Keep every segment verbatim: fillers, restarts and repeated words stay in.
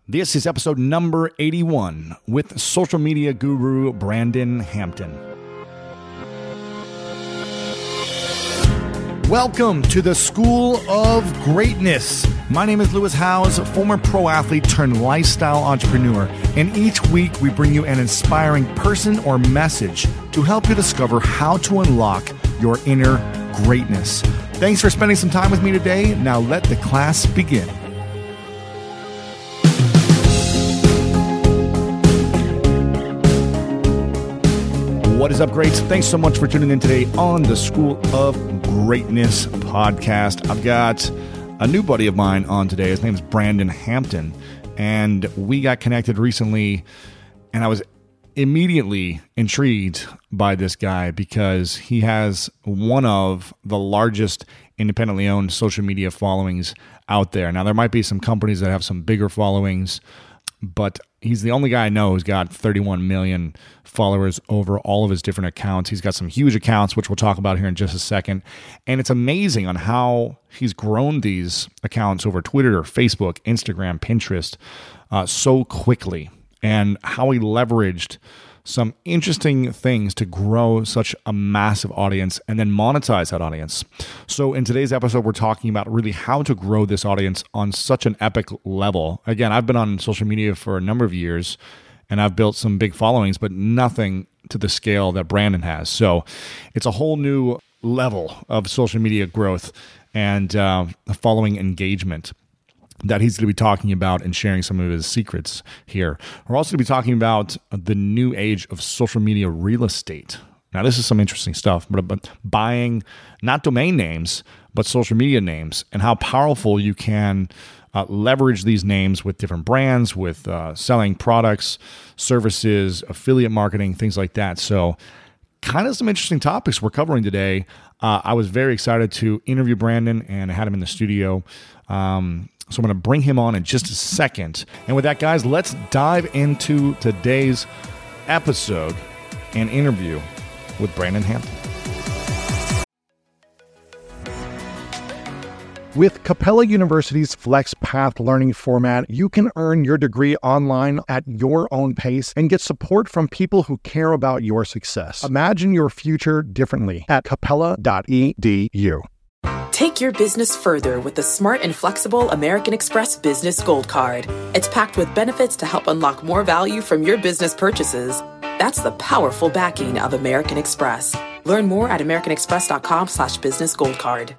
This is episode number eighty-one with social media guru Brandon Hampton. Welcome to the School of Greatness. My name is Lewis Howes, former pro athlete turned lifestyle entrepreneur, and each week we bring you an inspiring person or message to help you discover how to unlock your inner greatness. Thanks for spending some time with me today. Now let the class begin. What is up, greats? Thanks so much for tuning in today on the School of Greatness podcast. I've got a new buddy of mine on today. His name is Brandon Hampton, and we got connected recently, and I was immediately intrigued by this guy because he has one of the largest independently owned social media followings out there. Now, there might be some companies that have some bigger followings, but he's the only guy I know who's got thirty-one million followers over all of his different accounts. He's got some huge accounts, which we'll talk about here in just a second. And it's amazing on how he's grown these accounts over Twitter, Facebook, Instagram, Pinterest uh, so quickly, and how he leveraged some interesting things to grow such a massive audience and then monetize that audience. So in today's episode, we're talking about really how to grow this audience on such an epic level. Again, I've been on social media for a number of years and I've built some big followings, but nothing to the scale that Brandon has. So it's a whole new level of social media growth and uh, following engagement that he's going to be talking about and sharing some of his secrets here. We're also going to be talking about the new age of social media real estate. Now, this is some interesting stuff, but, but buying not domain names, but social media names, and how powerful you can uh, leverage these names with different brands, with uh, selling products, services, affiliate marketing, things like that. So kind of some interesting topics we're covering today. Uh, I was very excited to interview Brandon, and I had him in the studio. Um, So I'm going to bring him on in just a second. And with that, guys, let's dive into today's episode and interview with Brandon Hampton. With Capella University's FlexPath learning format, you can earn your degree online at your own pace and get support from people who care about your success. Imagine your future differently at capella dot e d u. Take your business further with the smart and flexible American Express Business Gold Card. It's packed with benefits to help unlock more value from your business purchases. That's the powerful backing of American Express. Learn more at americanexpress.com slash business gold card.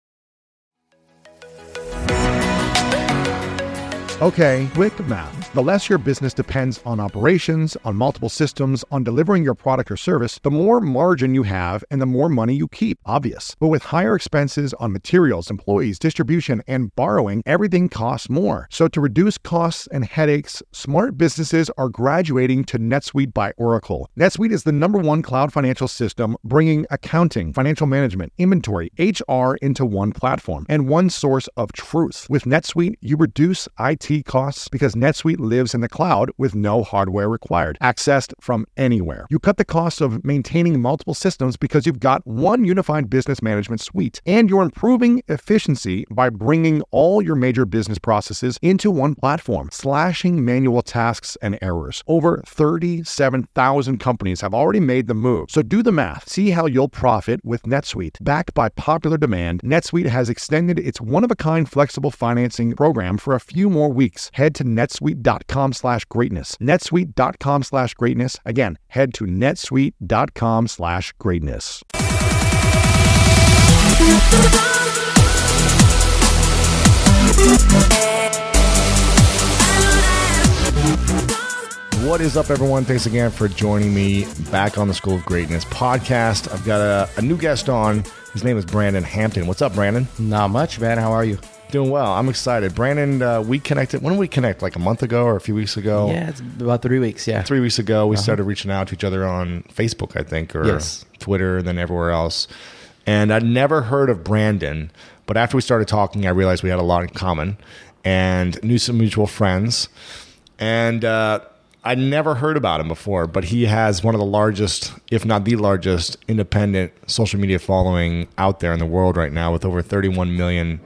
Okay, quick math. The less your business depends on operations, on multiple systems, on delivering your product or service, the more margin you have and the more money you keep. Obvious. But with higher expenses on materials, employees, distribution, and borrowing, everything costs more. So to reduce costs and headaches, smart businesses are graduating to NetSuite by Oracle. NetSuite is the number one cloud financial system, bringing accounting, financial management, inventory, H R into one platform and one source of truth. With NetSuite, you reduce I T costs because NetSuite lives in the cloud with no hardware required, accessed from anywhere. You cut the cost of maintaining multiple systems because you've got one unified business management suite, and you're improving efficiency by bringing all your major business processes into one platform, slashing manual tasks and errors. Over thirty-seven thousand companies have already made the move. So do the math. See how you'll profit with NetSuite. Backed by popular demand, NetSuite has extended its one-of-a-kind flexible financing program for a few more weeks. Head to netsuite.com slash greatness. netsuite.com slash greatness. Again, head to netsuite.com slash greatness. What is up, everyone? Thanks again for joining me back on the School of Greatness podcast. I've got a, a new guest on. His name is Brandon Hampton. What's up, Brandon? Not much, man. How are you? Doing well. I'm excited. Brandon, uh, we connected. When did we connect? Like a month ago or a few weeks ago? Yeah, it's about three weeks, yeah. Three weeks ago, we uh-huh. started reaching out to each other on Facebook, I think, or yes. Twitter, and then everywhere else. And I'd never heard of Brandon, but after we started talking, I realized we had a lot in common and knew some mutual friends. And uh, I'd never heard about him before, but he has one of the largest, if not the largest, independent social media following out there in the world right now with over thirty-one million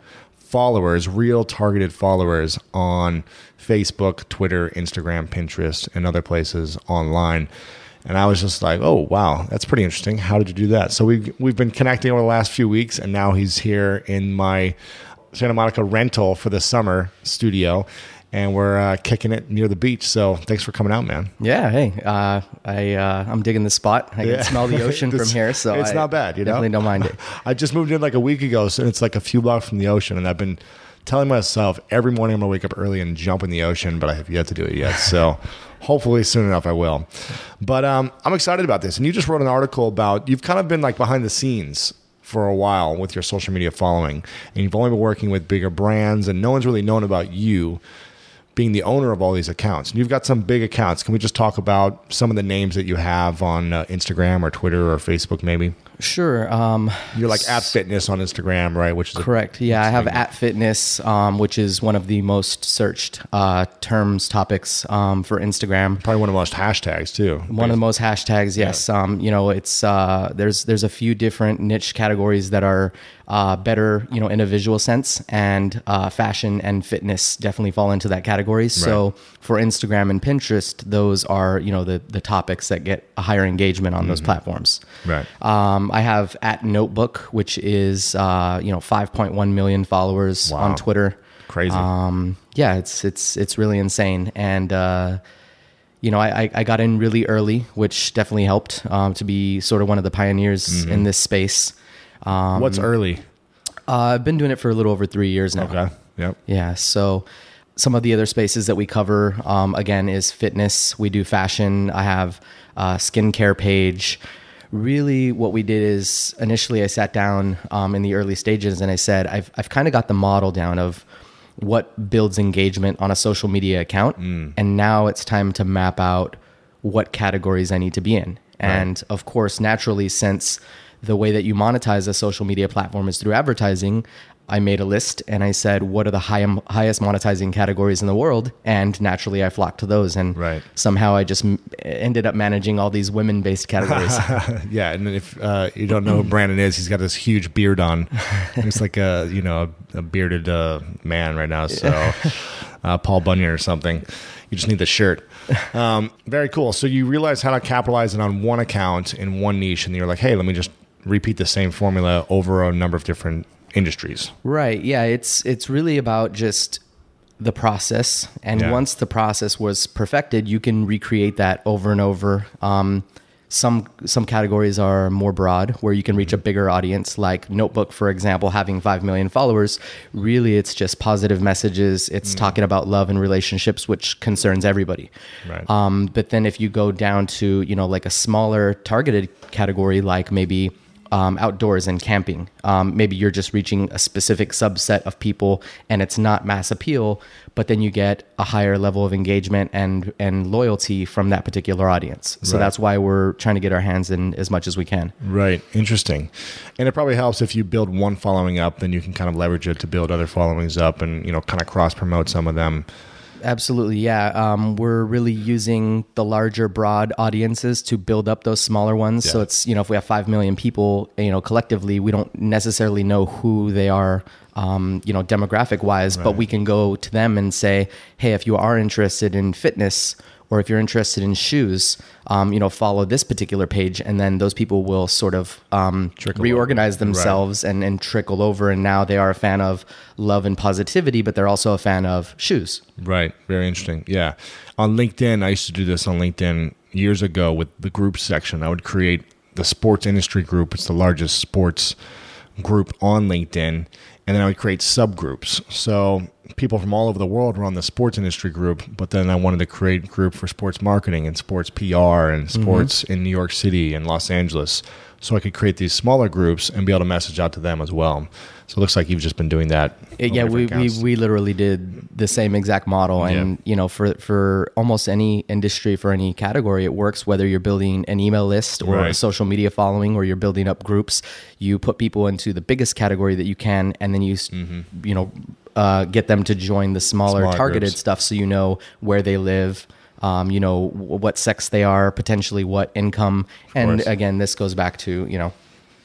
followers, real targeted followers on Facebook, Twitter, Instagram, Pinterest, and other places online. And I was just like, oh, wow, that's pretty interesting. How did you do that? So we've, we've been connecting over the last few weeks, and now he's here in my Santa Monica rental for the summer studio, and we're uh, kicking it near the beach. So thanks for coming out, man. Yeah, hey, uh, I, uh, I'm digging the spot. I Yeah. can smell the ocean This- from here, so it's I not bad, you know? definitely don't mind it. I just moved in like a week ago, so it's like a few blocks from the ocean, and I've been telling myself every morning I'm going to wake up early and jump in the ocean, but I have yet to do it yet. So hopefully soon enough I will. But um, I'm excited about this. And you just wrote an article about, you've kind of been like behind the scenes for a while with your social media following, and you've only been working with bigger brands, and no one's really known about you being the owner of all these accounts. And you've got some big accounts. Can we just talk about some of the names that you have on uh, Instagram or Twitter or Facebook maybe? Sure. Um, You're like at fitness on Instagram, right? Which is a- correct. Yeah, I have at fitness, um, which is one of the most searched uh, terms, topics um, for Instagram. probably one of the most hashtags too. One of the most hashtags, yes. Um, you know, it's uh, there's there's a few different niche categories that are uh, better, you know, in a visual sense, and uh, fashion and fitness definitely fall into that category. So Right. for Instagram and Pinterest, those are, you know, the the topics that get a higher engagement on those platforms. Right. Um, I have at Notebook, which is uh, you know five point one million followers Wow. on Twitter. Crazy. Um, yeah, it's it's it's really insane, and uh, you know I, I got in really early, which definitely helped um, to be sort of one of the pioneers Mm-hmm. in this space. Um, What's early? uh, I've been doing it for a little over three years now. Okay. Yep. Yeah, so some of the other spaces that we cover, um, again, is fitness. We do fashion. I have a skincare page. Really, what we did is initially I sat down um, in the early stages and I said, I've, I've kind of got the model down of what builds engagement on a social media account. And now it's time to map out what categories I need to be in. And of course, naturally, since the way that you monetize a social media platform is through advertising, I made a list and I said, what are the high, highest monetizing categories in the world? And naturally, I flocked to those. And Right. somehow I just m- ended up managing all these women-based categories. Yeah, and if uh, you don't know who Brandon is, he's got this huge beard on. He's like a you know a, a bearded uh, man right now. So uh, Paul Bunyan or something. You just need the shirt. Um, very cool. So you realize how to capitalize it on one account in one niche, and you're like, hey, let me just repeat the same formula over a number of different industries. Right. Yeah. It's it's really about just the process, and Yeah. once the process was perfected, you can recreate that over and over. Um, some some categories are more broad, where you can reach a bigger audience. Like Notebook, for example, having five million followers. Really, it's just positive messages. It's talking about love and relationships, which concerns everybody. Right. Um, but then if you go down to, you know, like a smaller targeted category, like maybe um, outdoors and camping, um, maybe you're just reaching a specific subset of people and it's not mass appeal, but then you get a higher level of engagement and, and loyalty from that particular audience. So Right. that's why we're trying to get our hands in as much as we can. Right. Interesting. And it probably helps if you build one following up, then you can kind of leverage it to build other followings up and, you know, kind of cross promote some of them. Absolutely, yeah. Um, we're really using the larger, broad audiences to build up those smaller ones. Yeah. So it's, you know, if we have five million people, you know, collectively, we don't necessarily know who they are, um, you know, demographic wise, but we can go to them and say, hey, if you are interested in fitness, or if you're interested in shoes, um, you know, follow this particular page, and then those people will sort of um, Trickle reorganize over. themselves and, and trickle over. And now they are a fan of love and positivity, but they're also a fan of shoes. Right. Very interesting. Yeah. On LinkedIn, I used to do this on LinkedIn years ago with the group section. I would create the sports industry group. It's the largest sports group on LinkedIn. And then I would create subgroups. So people from all over the world were on the sports industry group, but then I wanted to create a group for sports marketing and sports P R and sports in New York City and Los Angeles. So I could create these smaller groups and be able to message out to them as well. So it looks like you've just been doing that. It- on yeah, we, different we accounts. we literally did the same exact model, and Yeah. you know, for for almost any industry, for any category, it works. Whether you're building an email list or a Right. social media following, or you're building up groups, you put people into the biggest category that you can, and then you s you know uh, get them to join the smaller, Smaller targeted groups. stuff, so you know where they live. Um, you know w- what sex they are, potentially what income, and course. again, this goes back to you know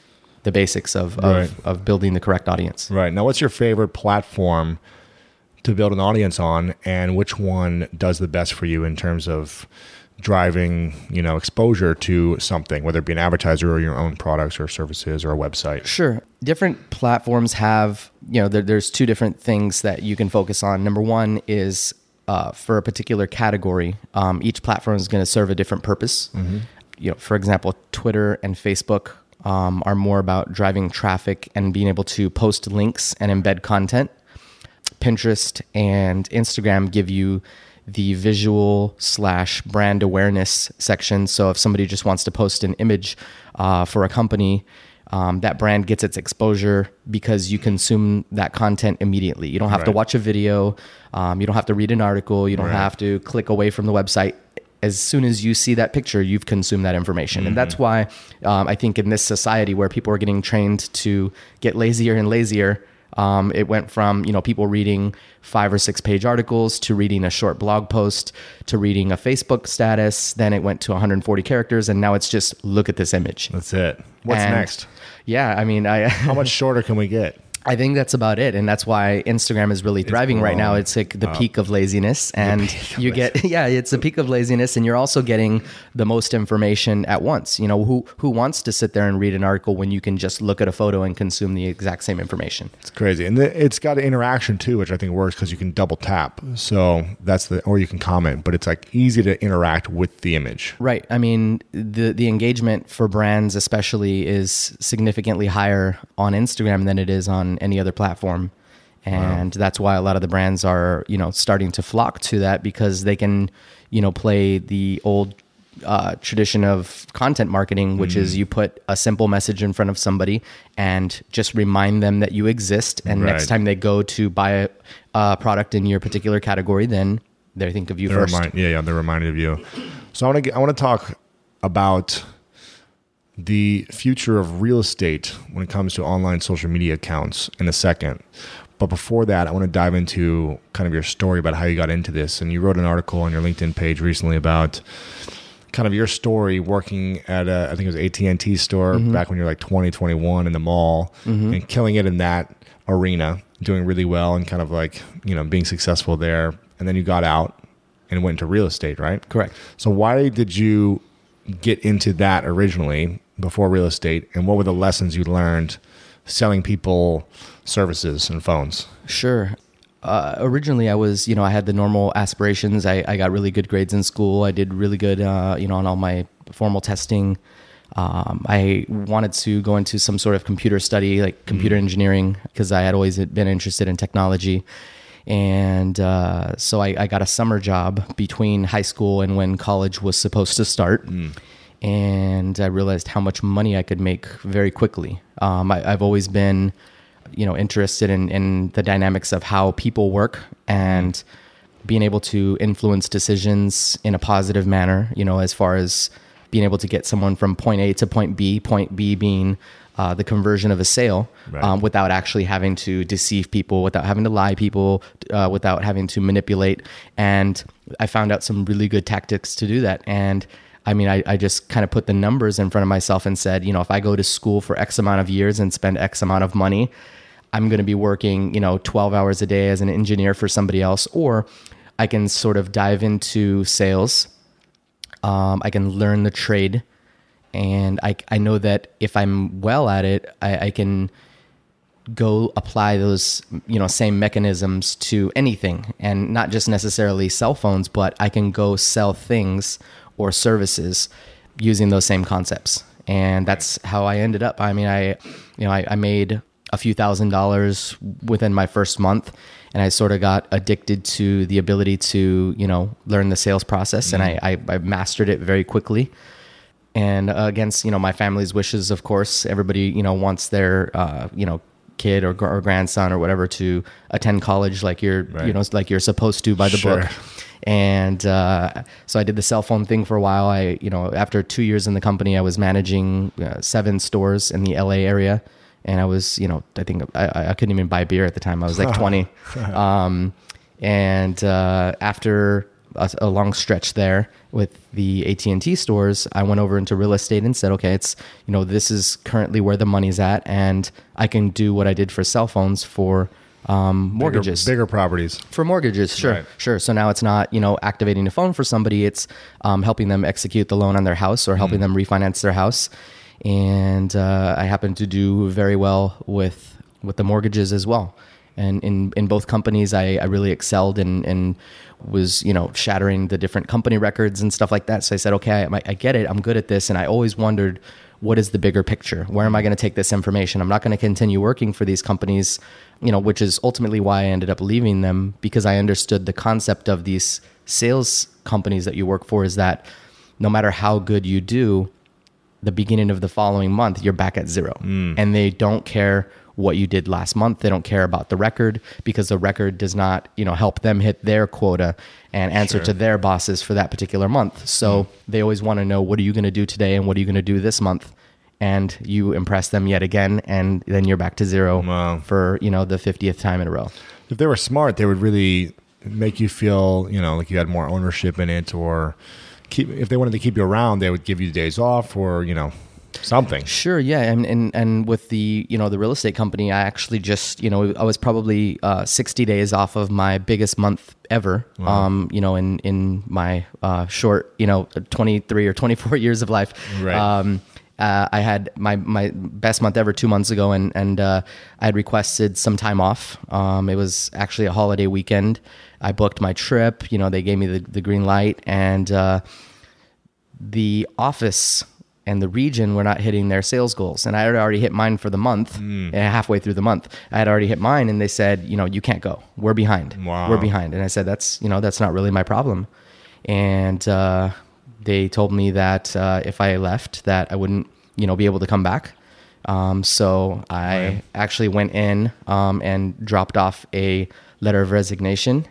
the basics of, Right. of, of building the correct audience. Right. Now, what's your favorite platform to build an audience on, and which one does the best for you in terms of driving, you know, exposure to something, whether it be an advertiser or your own products or services or a website? Sure. Different platforms have, you know, there, there's two different things that you can focus on. Number one is uh, for a particular category, um, each platform is going to serve a different purpose. Mm-hmm. You know, for example, Twitter and Facebook um, are more about driving traffic and being able to post links and embed content. Pinterest and Instagram give you the visual slash brand awareness section. So if somebody just wants to post an image uh, for a company, um, that brand gets its exposure because you consume that content immediately. You don't have Right. to watch a video. Um, you don't have to read an article. You don't Right. have to click away from the website. As soon as you see that picture, you've consumed that information. Mm-hmm. And that's why um, I think in this society where people are getting trained to get lazier and lazier, Um, it went from, you know, people reading five or six page articles to reading a short blog post to reading a Facebook status. Then it went to one hundred forty characters, and now it's just look at this image. That's it. What's And, next? Yeah, I mean, I How much shorter can we get? I think that's about it, and that's why Instagram is really thriving right now. grown It's like the peak of laziness, and you get yeah, it's the peak of laziness, and you're also getting the most information at once. You know, who who wants to sit there and read an article when you can just look at a photo and consume the exact same information? It's crazy. And the, it's got an interaction too, which I think works because you can double tap. So that's the, or you can comment, but it's like easy to interact with the image. Right. I mean, the the engagement for brands especially is significantly higher on Instagram than it is on any other platform. And wow. that's why a lot of the brands are, you know, starting to flock to that because they can, you know, play the old uh, tradition of content marketing, which mm. is you put a simple message in front of somebody and just remind them that you exist. And right. next time they go to buy a, a product in your particular category, then they think of you they're first. Remind, yeah, yeah, they're reminded of you. So I want to I want to talk about the future of real estate when it comes to online social media accounts in a second. But before that, I want to dive into kind of your story about how you got into this. And you wrote an article on your LinkedIn page recently about kind of your story working at a, I think it was A T and T store mm-hmm. back when you were like twenty, twenty-one in the mall mm-hmm. and killing it in that arena, doing really well and kind of like, you know, being successful there. And then you got out and went into real estate, right? Correct. So why did you get into that originally before real estate, and what were the lessons you learned selling people services and phones? Sure. Uh, originally, I was, you know, I had the normal aspirations. I, I got really good grades in school. I did really good, uh, you know, on all my formal testing. Um, I wanted to go into some sort of computer study, like computer mm-hmm. engineering, because I had always been interested in technology. And uh, so I, I got a summer job between high school and when college was supposed to start. Mm. And I realized how much money I could make very quickly. Um, I, I've always been, you know, interested in, in the dynamics of how people work and being able to influence decisions in a positive manner, you know, as far as being able to get someone from point A to point B, point B being uh, the conversion of a sale, right. um, without actually having to deceive people, without having to lie people, uh, without having to manipulate. And I found out some really good tactics to do that. And I mean, I, I just kind of put the numbers in front of myself and said, you know, if I go to school for X amount of years and spend X amount of money, I'm going to be working, you know, twelve hours a day as an engineer for somebody else, or I can sort of dive into sales. Um, I can learn the trade, and I, I know that if I'm well at it, I, I can go apply those, you know, same mechanisms to anything, and not just necessarily cell phones, but I can go sell things or services using those same concepts. And that's how I ended up. I mean, I, you know, I, I made a few thousand dollars within my first month, and I sort of got addicted to the ability to, you know, learn the sales process. Mm-hmm. And I, I, I mastered it very quickly. And uh, against, you know, my family's wishes, of course, everybody, you know, wants their, uh, you know, kid or, or grandson or whatever to attend college like you're, right. you know, like you're supposed to by the sure. book. And uh, so I did the cell phone thing for a while. I, you know, after two years in the company, I was managing uh, seven stores in the L A area. And I was, you know, I think I, I couldn't even buy beer at the time. I was like twenty. Um, and uh, after a, a long stretch there with the A T and T stores, I went over into real estate and said, okay, it's, you know, this is currently where the money's at, and I can do what I did for cell phones for um, mortgages. Bigger, bigger properties. For mortgages, sure, Right. sure. So now it's not, you know, activating a phone for somebody, it's um, helping them execute the loan on their house or helping them refinance their house. And uh, I happen to do very well with with the mortgages as well. And in, in both companies, I, I really excelled and, and was, you know, shattering the different company records and stuff like that. So I said, okay, I, I get it. I'm good at this. And I always wondered, what is the bigger picture? Where am I going to take this information? I'm not going to continue working for these companies, you know, which is ultimately why I ended up leaving them, because I understood the concept of these sales companies that you work for is that no matter how good you do, the beginning of the following month, you're back at zero. Mm. And they don't care what you did last month. They don't care about the record, because the record does not, you know, help them hit their quota and answer Sure. to their bosses for that particular month. So mm. they always want to know, what are you going to do today and what are you going to do this month? And you impress them yet again, and then you're back to zero Wow. for, you know, the fiftieth time in a row. If they were smart, they would really make you feel, you know, like you had more ownership in it, or keep, if they wanted to keep you around, they would give you days off, or, you know, something. Sure, yeah, and, and and with the, you know, the real estate company, I actually just, you know, I was probably uh, sixty days off of my biggest month ever. Wow. Um, you know, in in my uh, short, you know, twenty-three or twenty-four years of life. Right. Um, uh, I had my my best month ever two months ago, and and uh, I had requested some time off. Um, it was actually a holiday weekend. I booked my trip. You know, they gave me the the green light, and uh, the office and the region were not hitting their sales goals. And I had already hit mine for the month, mm. halfway through the month. I had already hit mine, and they said, you know, you can't go. We're behind. Wow. We're behind. And I said, that's, you know, that's not really my problem. And uh, they told me that uh, if I left, that I wouldn't, you know, be able to come back. Um, so I right. actually went in um, and dropped off a letter of resignation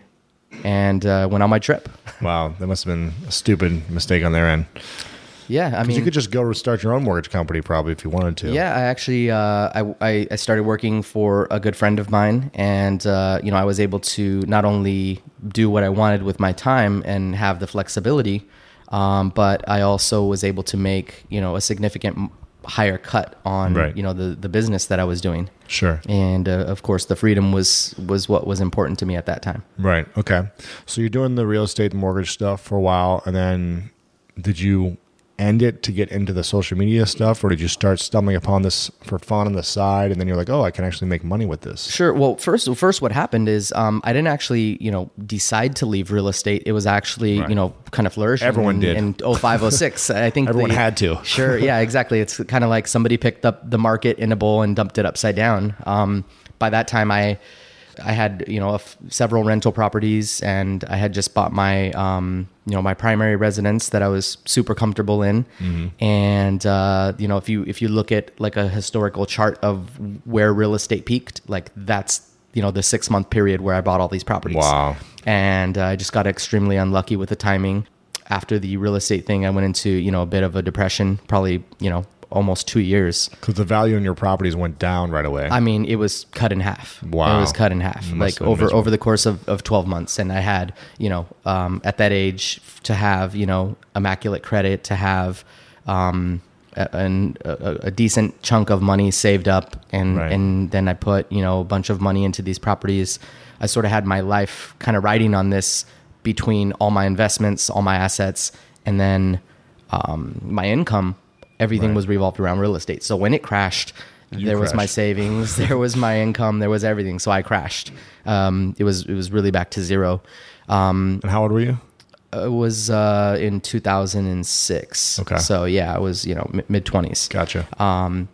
and uh, went on my trip. Wow. That must have been a stupid mistake on their end. Yeah, I mean, you could just go start your own mortgage company probably if you wanted to. Yeah, I actually uh, I I started working for a good friend of mine, and uh, you know, I was able to not only do what I wanted with my time and have the flexibility, um, but I also was able to make, you know, a significant higher cut on right. you know, the the business that I was doing. Sure. And uh, of course, the freedom was was what was important to me at that time. Right. Okay. So you're doing the real estate and mortgage stuff for a while, and then did you end it to get into the social media stuff, or did you start stumbling upon this for fun on the side, and then you're like, oh, I can actually make money with this? Sure. Well, first, first, what happened is um, I didn't actually, you know, decide to leave real estate. It was actually, right. you know, kind of flourishing. Everyone in, did in oh five, oh six. I think everyone the, had to. Sure. Yeah. Exactly. It's kind of like somebody picked up the market in a bowl and dumped it upside down. Um, by that time, I. I had, you know, a f- several rental properties, and I had just bought my, um, you know, my primary residence that I was super comfortable in. Mm-hmm. And, uh, you know, if you, if you look at like a historical chart of where real estate peaked, like that's, you know, the six month period where I bought all these properties. Wow. And uh, I just got extremely unlucky with the timing. After the real estate thing, I went into, you know, a bit of a depression, probably, you know, almost two years. Because the value in your properties went down right away. I mean, it was cut in half. Wow. It was cut in half, like over, over the course of, of twelve months. And I had, you know, um, at that age to have, you know, immaculate credit, to have um, a, a, a decent chunk of money saved up. And, right. and then I put, you know, a bunch of money into these properties. I sort of had my life kind of riding on this between all my investments, all my assets, and then um, my income. Everything right. was revolved around real estate. So when it crashed, you there crashed. was my savings, there was my income, there was everything. So I crashed. Um, it was it was really back to zero. Um, and how old were you? It was uh, in two thousand six. Okay. So yeah, I was, you know, mid twenties. Gotcha. Um,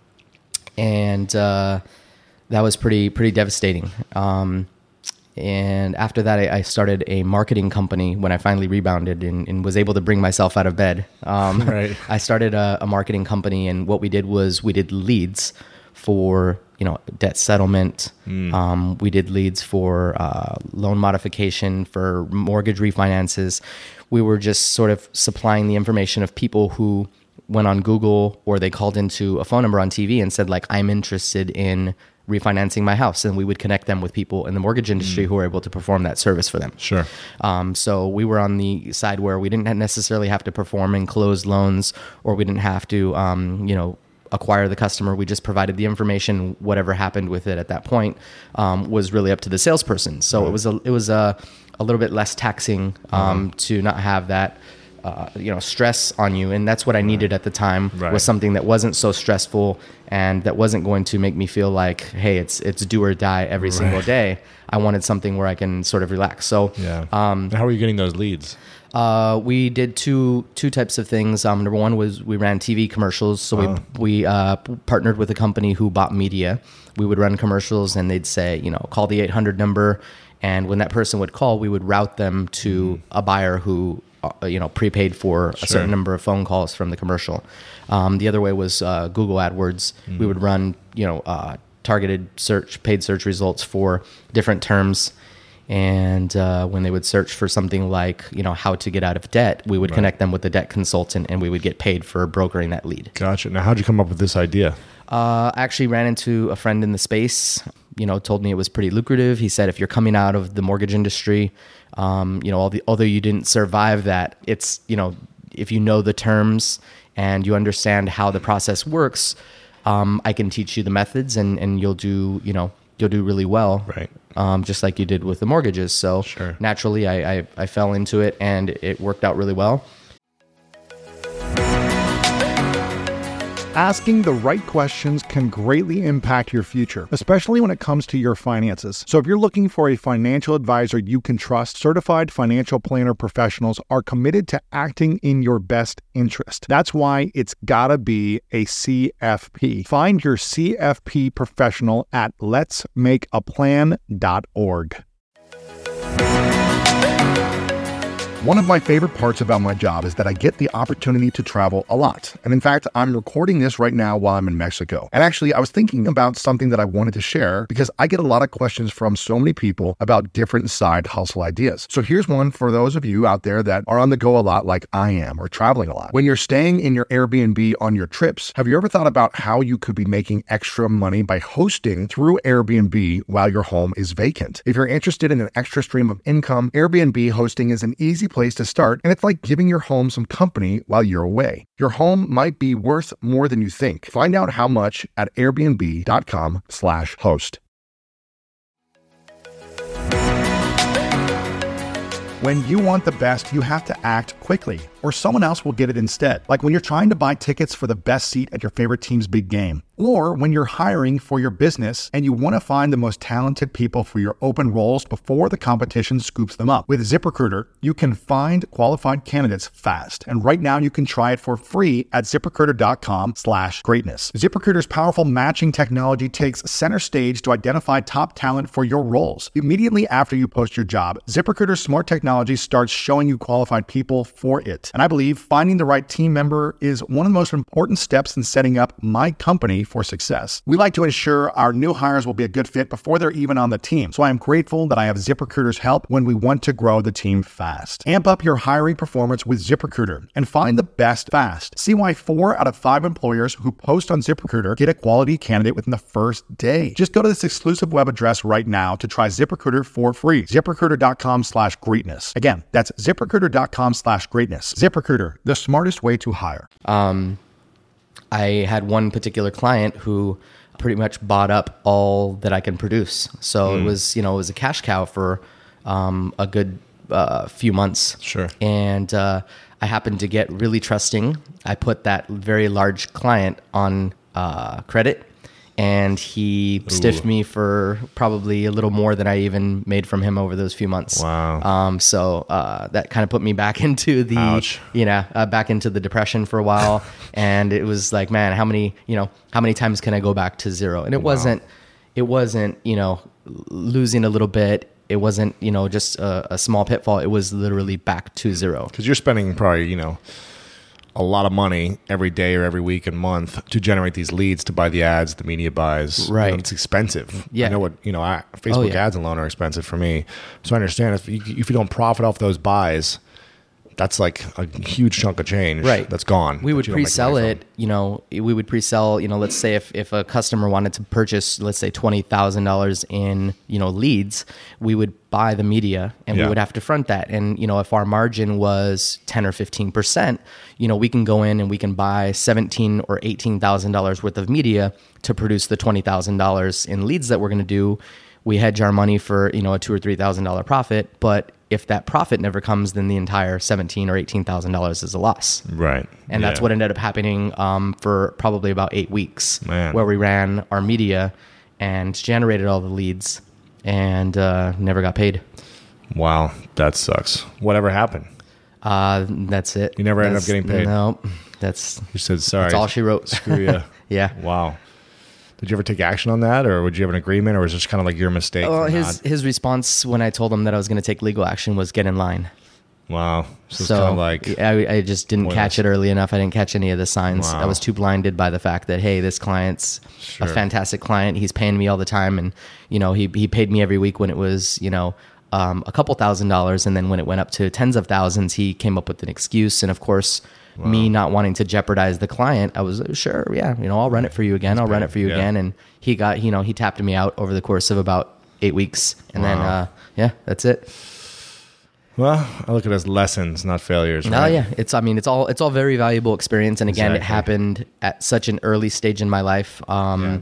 and uh, that was pretty pretty devastating. Um, And after that, I, I started a marketing company when I finally rebounded and, and was able to bring myself out of bed. Um, right. I started a, a marketing company, and what we did was we did leads for, you know, debt settlement. Mm. Um, we did leads for uh, loan modification, for mortgage refinances. We were just sort of supplying the information of people who went on Google, or they called into a phone number on T V and said, like, I'm interested in refinancing my house, and we would connect them with people in the mortgage industry mm. who were able to perform that service for them. Sure. Um, so we were on the side where we didn't necessarily have to perform and close loans, or we didn't have to, um, you know, acquire the customer. We just provided the information. Whatever happened with it at that point um, was really up to the salesperson. So right. it was a it was a a little bit less taxing um, mm-hmm. to not have that. Uh, you know, stress on you. And that's what I needed at the time right. was something that wasn't so stressful and that wasn't going to make me feel like, hey, it's it's do or die every right. single day. I wanted something where I can sort of relax. So yeah. Um, how are you getting those leads? Uh, we did two two types of things. Um, number one was we ran T V commercials. So oh. we we uh, partnered with a company who bought media. We would run commercials and they'd say, you know, call the eight hundred number. And when that person would call, we would route them to mm. a buyer who Uh, you know, prepaid for sure. a certain number of phone calls from the commercial. Um, the other way was uh, Google AdWords. Mm. We would run, you know, uh, targeted search, paid search results for different terms. And uh, when they would search for something like, you know, how to get out of debt, we would right. connect them with the debt consultant and we would get paid for brokering that lead. Gotcha. Now, how'd you come up with this idea? Uh, I actually ran into a friend in the space, you know, told me it was pretty lucrative. He said, if you're coming out of the mortgage industry, um, you know, all the, although you didn't survive that, it's, you know, if you know the terms and you understand how the process works, um, I can teach you the methods and, and you'll do, you know, you'll do really well. Right. Um, just like you did with the mortgages. So sure. naturally I, I, I fell into it and it worked out really well. Asking the right questions can greatly impact your future, especially when it comes to your finances. So if you're looking for a financial advisor you can trust, certified financial planner professionals are committed to acting in your best interest. That's why it's gotta be a C F P. Find your C F P professional at lets make a plan dot org. One of my favorite parts about my job is that I get the opportunity to travel a lot. And in fact, I'm recording this right now while I'm in Mexico. And actually, I was thinking about something that I wanted to share because I get a lot of questions from so many people about different side hustle ideas. So here's one for those of you out there that are on the go a lot like I am or traveling a lot. When you're staying in your Airbnb on your trips, have you ever thought about how you could be making extra money by hosting through Airbnb while your home is vacant? If you're interested in an extra stream of income, Airbnb hosting is an easy place to start, and it's like giving your home some company while you're away. Your home might be worth more than you think. Find out how much at airbnb.com slash host. When you want the best, you have to act quickly, or someone else will get it instead. Like when you're trying to buy tickets for the best seat at your favorite team's big game, or when you're hiring for your business and you want to find the most talented people for your open roles before the competition scoops them up. With ZipRecruiter, you can find qualified candidates fast. And right now you can try it for free at ZipRecruiter.com slash greatness. ZipRecruiter's powerful matching technology takes center stage to identify top talent for your roles. Immediately after you post your job, ZipRecruiter's smart technology starts showing you qualified people for it. And I believe finding the right team member is one of the most important steps in setting up my company for success. We like to ensure our new hires will be a good fit before they're even on the team. So I am grateful that I have ZipRecruiter's help when we want to grow the team fast. Amp up your hiring performance with ZipRecruiter and find the best fast. See why four out of five employers who post on ZipRecruiter get a quality candidate within the first day. Just go to this exclusive web address right now to try ZipRecruiter for free. ZipRecruiter.com slash greatness. Again, that's ZipRecruiter.com slash greatness. ZipRecruiter, the smartest way to hire. Um, I had one particular client who pretty much bought up all that I can produce. So mm. it was, you know, it was a cash cow for um, a good uh, few months. Sure. And uh, I happened to get really trusting. I put that very large client on uh, credit, and he Ooh. stiffed me for probably a little more than I even made from him over those few months. Wow. Um, so uh, that kind of put me back into the, Ouch. you know, uh, back into the depression for a while. And it was like, man, how many, you know, how many times can I go back to zero? And it wow. wasn't, it wasn't, you know, losing a little bit. It wasn't, you know, just a, a small pitfall. It was literally back to zero. Because you're spending probably, you know, a lot of money every day or every week and month to generate these leads, to buy the ads, the media buys. Right. You know, it's expensive. Yeah. I know what, you know, I, Facebook oh, yeah. ads alone are expensive for me. So I understand if you, if you don't profit off those buys, that's like a huge chunk of change. Right. That's gone. We that would you don't make pre-sell money it, you know, we would pre-sell, you know, let's say if, if a customer wanted to purchase, let's say twenty thousand dollars in, you know, leads, we would buy the media and Yeah. we would have to front that. And, you know, if our margin was ten or fifteen percent, you know, we can go in and we can buy seventeen or eighteen thousand dollars worth of media to produce the twenty thousand dollars in leads that we're going to do. We hedge our money for, you know, a two or three thousand dollar profit, but if that profit never comes, then the entire seventeen or eighteen thousand dollars is a loss. from. Right. And that's Yeah. what ended up happening um, for probably about eight weeks, Man. where we ran our media and generated all the leads and uh, never got paid. Wow. That sucks. Whatever happened? Uh, that's it. You never ended up That's- getting paid? No, that's You said, sorry. that's all she wrote. Screw you. Yeah. Wow. Did you ever take action on that, or would you have an agreement, or was it just kind of like your mistake? Well, for his not- his response when I told him that I was going to take legal action was get in line. Wow. So, it's So kind of like, I, I just didn't pointless. catch it early enough. I didn't catch any of the signs. Wow. I was too blinded by the fact that, hey, this client's Sure. a fantastic client. He's paying me all the time, and you know, he he paid me every week when it was, you know, um, a couple thousand dollars, and then when it went up to tens of thousands, he came up with an excuse. And of course, me not wanting to jeopardize the client, I was sure, yeah, you know, I'll run it for you again. I'll run it for you Yeah. again. And he got, you know, he tapped me out over the course of about eight weeks, and then Wow. uh, yeah, that's it. well, I look at it as lessons, not failures. Oh Right? yeah, it's. I mean, it's all. It's all very valuable experience, and again, it Exactly. happened at such an early stage in my life. Um,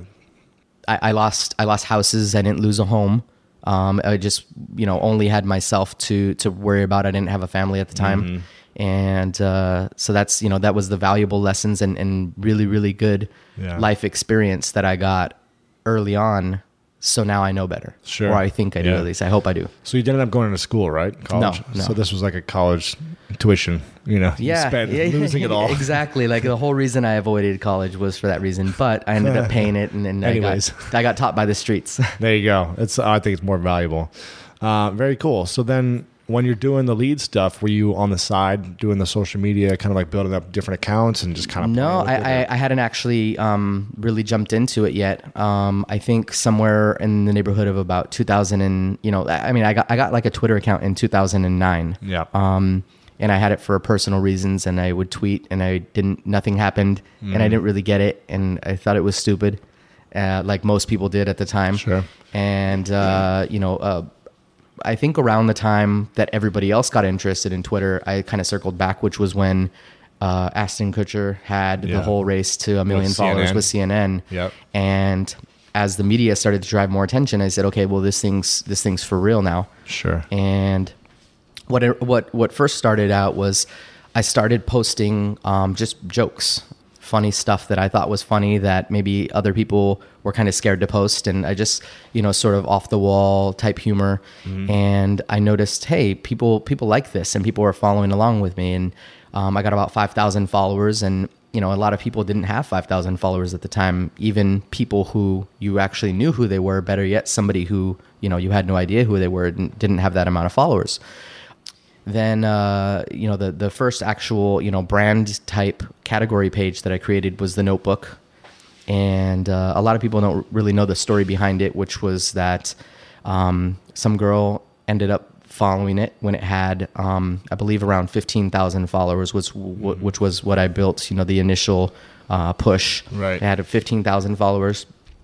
I, I lost. I lost houses. I didn't lose a home. Um, I just, you know, only had myself to to worry about. I didn't have a family at the time, Mm-hmm. and uh, so that's, you know, that was the valuable lessons and and really really good Yeah. life experience that I got early on. So now I know better. Sure. Or I think I do, Yeah. at least. I hope I do. So you didn't end up going to school, right? College? no. So this was like a college tuition, you know? You Yeah, spent yeah, losing it all. Exactly. Like the whole reason I avoided college was for that reason, but I ended up paying it, and then I Anyways. got I got taught by the streets. There you go. It's. I think it's more valuable. Uh, very cool. So then, when you're doing the lead stuff, were you on the side doing the social media, kind of like building up different accounts and just kind of? No, playing with I, it? I, I hadn't actually um, really jumped into it yet. Um, I think somewhere in the neighborhood of about two thousand, and you know, I I mean, I got I got like a Twitter account in two thousand nine. Yeah. Um, and I had it for personal reasons, and I would tweet, and I didn't. Nothing happened, and Mm. I didn't really get it, and I thought it was stupid, uh, like most people did at the time. Sure. And uh, you know. Uh, I think around the time that everybody else got interested in Twitter, I kind of circled back, which was when uh, Ashton Kutcher had Yeah. the whole race to a million C N N. followers with C N N. Yep. And as the media started to drive more attention, I said, okay, well, this thing's this thing's for real now. Sure. And what it, what what first started out was I started posting um, just jokes, funny stuff that I thought was funny that maybe other people were kind of scared to post, and I just, you know, sort of off the wall type humor. And I noticed, hey, people people like this, and people were following along with me, and um, I got about five thousand followers, and you know, a lot of people didn't have five thousand followers at the time. Even people who you actually knew who they were, better yet, somebody who, you know, you had no idea who they were, didn't, didn't have that amount of followers. Then, uh, you know, the, the first actual, you know, brand type category page that I created was The Notebook. And uh, a lot of people don't really know the story behind it, which was that um, some girl ended up following it when it had, um, I believe, around fifteen thousand followers, was w- which was what I built, you know, the initial uh, push. Right. It had fifteen thousand followers.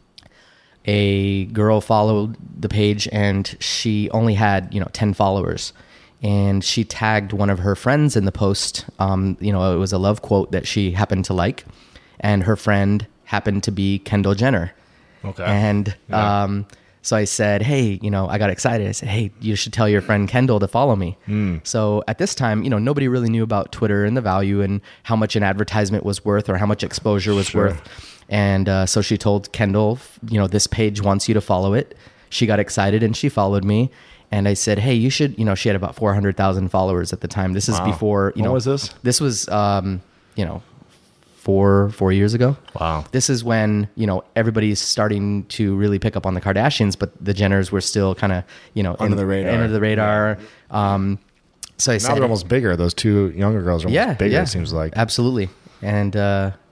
A girl followed the page, and she only had, you know, ten followers. And she tagged one of her friends in the post. Um, you know, it was a love quote that she happened to like, and her friend happened to be Kendall Jenner. Okay. And Yeah. um, so I said, hey, you know, I got excited. I said, hey, you should tell your friend Kendall to follow me. So at this time, you know, nobody really knew about Twitter and the value and how much an advertisement was worth or how much exposure was Sure. worth. And uh, so she told Kendall, you know, this page wants you to follow it. She got excited and she followed me. And I said, hey, you should, you know, she had about four hundred thousand followers at the time. This is Wow. before, you When know. was this? This was, um, you know, four, four years ago. Wow. This is when, you know, everybody's starting to really pick up on the Kardashians, but the Jenners were still kind of, you know, Under in- the radar. Under the radar. Um, so I Now said, they're almost bigger. Those two younger girls are almost yeah, bigger, yeah, it seems like. absolutely. And uh,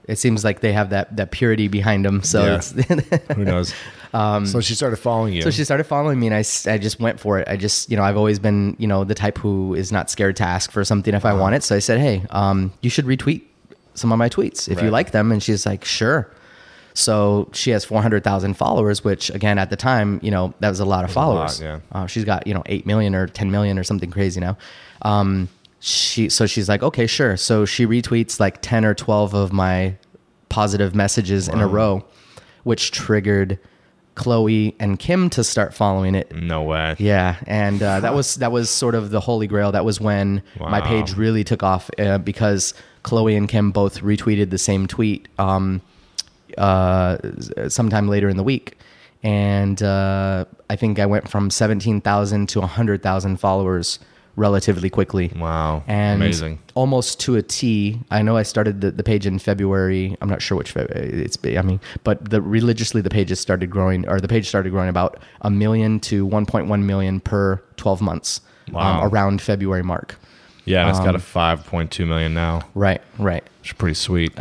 it seems like they have that that purity behind them. So Yeah. it's, Who knows? Um, so she started following you. so she started following me, and I, s- I just went for it. I just, you know, I've always been, you know, the type who is not scared to ask for something if I want it. So I said, hey, um, you should retweet some of my tweets if you Right. like them. And she's like, sure. So she has four hundred thousand followers, which again, at the time, you know, that was a lot of a lot, followers. yeah. Uh, she's got, you know, eight million or ten million or something crazy now. Um, she, so she's like, okay, sure. So she retweets like ten or twelve of my positive messages in a row, which triggered Chloe and Kim to start following it. No way. Yeah, and uh, that was that was sort of the holy grail. That was when my Wow. page really took off uh, because Chloe and Kim both retweeted the same tweet um, uh, sometime later in the week, and uh, I think I went from seventeen thousand to one hundred thousand followers relatively quickly. Wow. And Amazing. almost to a T. I know I started the, the page in February. I'm not sure which February it's, I mean, but the religiously the pages started growing, or the page started growing about a million to one point one million per twelve months. Wow. Um, around February mark. Yeah, and it's Um, got a five point two million now. Right, right. Which is pretty sweet.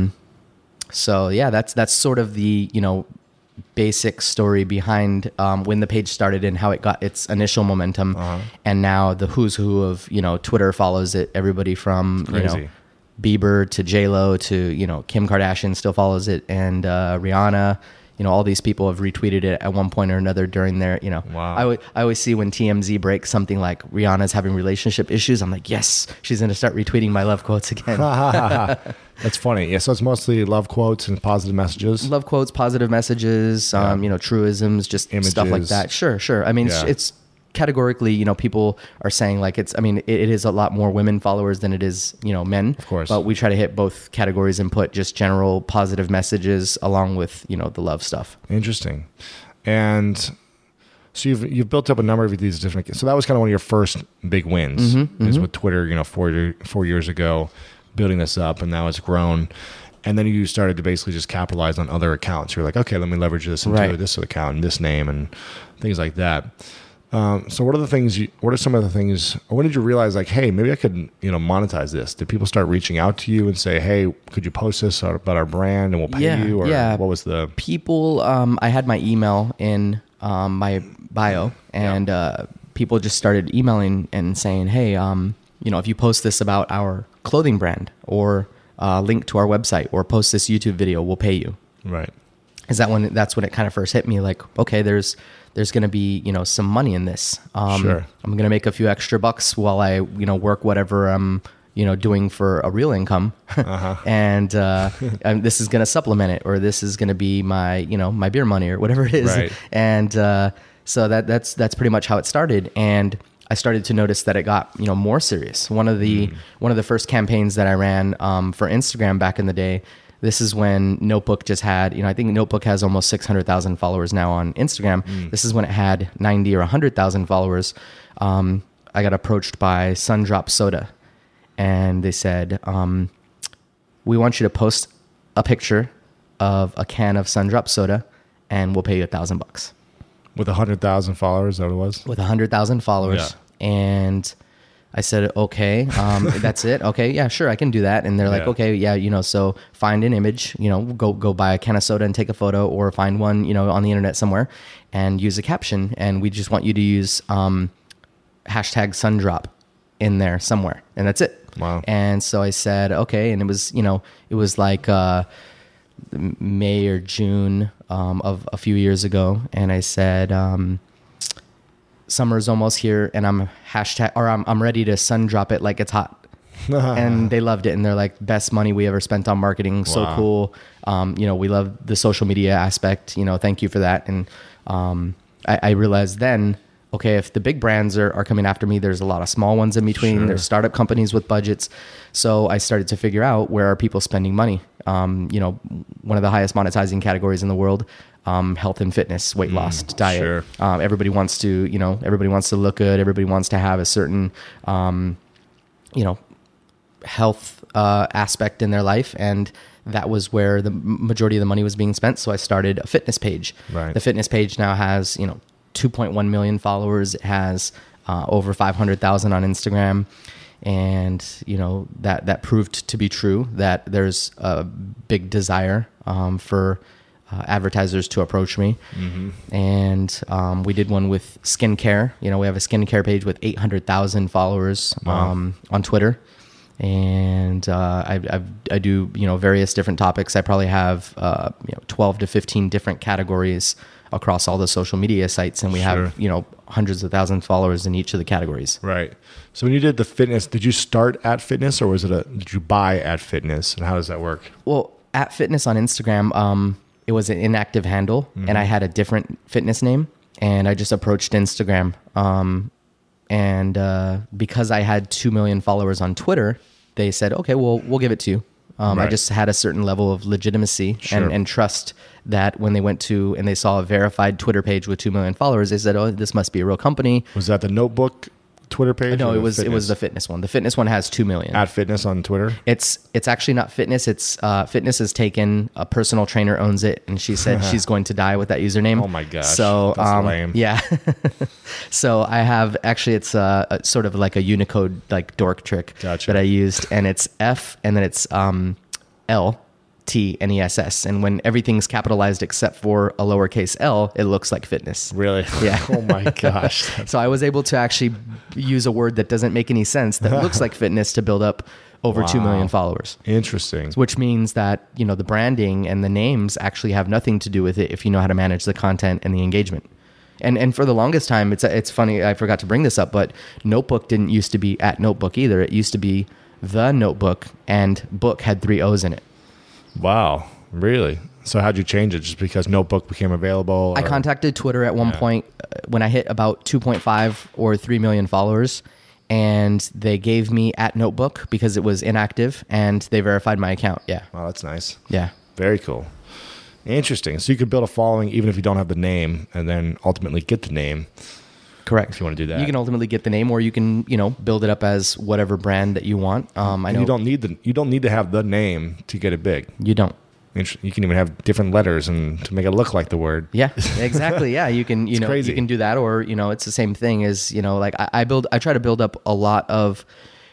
So yeah, that's that's sort of the, you know, basic story behind um, when the page started and how it got its initial momentum, Uh-huh. and now the who's who of, you know, Twitter follows it. Everybody from, you know, crazy. Bieber to J Lo to, you know, Kim Kardashian still follows it, and uh, Rihanna. You know, all these people have retweeted it at one point or another during their, you know, Wow. I, w- I always see when T M Z breaks something like Rihanna's having relationship issues, I'm like, yes, she's going to start retweeting my love quotes again. That's funny. Yeah, so it's mostly love quotes and positive messages. Love quotes, positive messages, um, Yeah. you know, truisms, just stuff like Images. that. Sure, sure. I mean, it's, Yeah. it's categorically, you know, people are saying like it's, I mean, it, it is a lot more women followers than it is, you know, men. Of course. But we try to hit both categories and put just general positive messages along with, you know, the love stuff. Interesting. And so you've you've built up a number of these different. So that was kind of one of your first big wins, Mm-hmm, is with Twitter. You know, four year- four years ago, building this up, and now it's grown. And then you started to basically just capitalize on other accounts. You're like, okay, let me leverage this into Right. this account and this name and things like that. Um, so what are the things? You, what are some of the things? Or when did you realize, like, hey, maybe I could, you know, monetize this? Did people start reaching out to you and say, hey, could you post this about our brand and we'll pay Yeah, you? Or yeah. what was the? People, um, I had my email in um, my bio, and uh, people just started emailing and saying, hey, um, you know, if you post this about our clothing brand or uh, link to our website or post this YouTube video, we'll pay you. Right. Is that when that's when it kind of first hit me? Like, okay, there's there's going to be, you know, some money in this. Um, Sure. I'm going to make a few extra bucks while I, you know, work whatever I'm, you know, doing for a real income, Uh-huh. and, uh, and this is going to supplement it, or this is going to be my, you know, my beer money or whatever it is. Right. And uh, so that that's that's pretty much how it started. And I started to notice that it got, you know, more serious. One of the Mm. one of the first campaigns that I ran um, for Instagram back in the day. This is when Notebook just had, you know, I think Notebook has almost six hundred thousand followers now on Instagram. Mm. This is when it had ninety or one hundred thousand followers. Um, I got approached by Sundrop Soda, and they said, um, we want you to post a picture of a can of Sundrop Soda, and we'll pay you a thousand bucks. With one hundred thousand followers, is that what it was? With one hundred thousand followers. And I said, okay, um, that's it. Okay, yeah, sure, I can do that. And they're like, Yeah. okay, yeah, you know, so find an image, you know, go go buy a can of soda and take a photo, or find one, you know, on the internet somewhere and use a caption. And we just want you to use um, hashtag Sundrop in there somewhere. And that's it. Wow. And so I said, okay. And it was, you know, it was like uh, May or June um, of a few years ago. And I said, um, summer's almost here, and I'm hashtag, or I'm, I'm ready to sun drop it like it's hot. And they loved it, and they're like, best money we ever spent on marketing. So Wow. cool. Um, you know, we love the social media aspect, you know, thank you for that. And um, I, I realized then, okay, if the big brands are, are coming after me, there's a lot of small ones in between. Sure. There's startup companies with budgets. So I started to figure out, where are people spending money? Um, you know, one of the highest monetizing categories in the world, um, health and fitness, weight loss, diet. sure. Um, everybody wants to, you know, everybody wants to look good. Everybody wants to have a certain, um, you know, health uh, aspect in their life. And that was where the majority of the money was being spent. So I started a fitness page. Right. The fitness page now has, you know, two point one million followers. It has uh, over five hundred thousand on Instagram. and you know that that proved to be true. That there's a big desire um, for uh, advertisers to approach me, mm-hmm. and um, we did one with skincare. You know, we have a skincare page with eight hundred thousand followers Wow. um, on Twitter. And uh, I, I I do you know various different topics. I probably have uh, you know twelve to fifteen different categories across all the social media sites, and we Sure. have you know hundreds of thousands of followers in each of the categories. Right. So when you did the fitness, did you start at fitness, or was it a? Did you buy at fitness, and how does that work? Well, at fitness on Instagram, um, it was an inactive handle, Mm-hmm. and I had a different fitness name, and I just approached Instagram, um, and uh, because I had two million followers on Twitter, they said, okay, well, we'll give it to you. Um, I Right. just had a certain level of legitimacy Sure. and, and trust that when they went to and they saw a verified Twitter page with two million followers, they said, oh, this must be a real company. Was that the Notebook Twitter page? No, or it the was it was fitness? the fitness one. The fitness one has two million. At fitness on Twitter. It's it's actually not fitness. It's uh, fitness has taken a personal trainer owns it, and she said she's going to die with that username. Oh my gosh, So that's um, lame. yeah. So I have actually it's uh, a, sort of like a Unicode like dork trick Gotcha. that I used, and it's F and then it's um, L T N E S S, and when everything's capitalized except for a lowercase L, it looks like fitness. Really? Yeah. Oh my gosh. That's- So I was able to actually use a word that doesn't make any sense that looks like fitness to build up over two million Wow. followers. Interesting. Which means that, you know, the branding and the names actually have nothing to do with it if you know how to manage the content and the engagement. And and for the longest time, it's it's funny, I forgot to bring this up, but Notebook didn't used to be at Notebook either. It used to be The Notebook, and book had three O's in it. Wow. Really? So how'd you change it? Just because Notebook became available? I or- contacted Twitter at one Yeah. point uh, when I hit about two point five or three million followers, and they gave me at Notebook because it was inactive, and they verified my account. Yeah. Wow, that's nice. Yeah. Very cool. Interesting. So you could build a following even if you don't have the name, and then ultimately get the name. Correct. If you wanna do that. You can ultimately get the name, or you can, you know, build it up as whatever brand that you want. Um, I And know you don't need the you don't need to have the name to get it big. you don't. Inter- You can even have different letters and to make it look like the word. Yeah, exactly. Yeah, you can, you It's know, crazy. you can do that, or you know, it's the same thing as, you know, like I, I build, I try to build up a lot of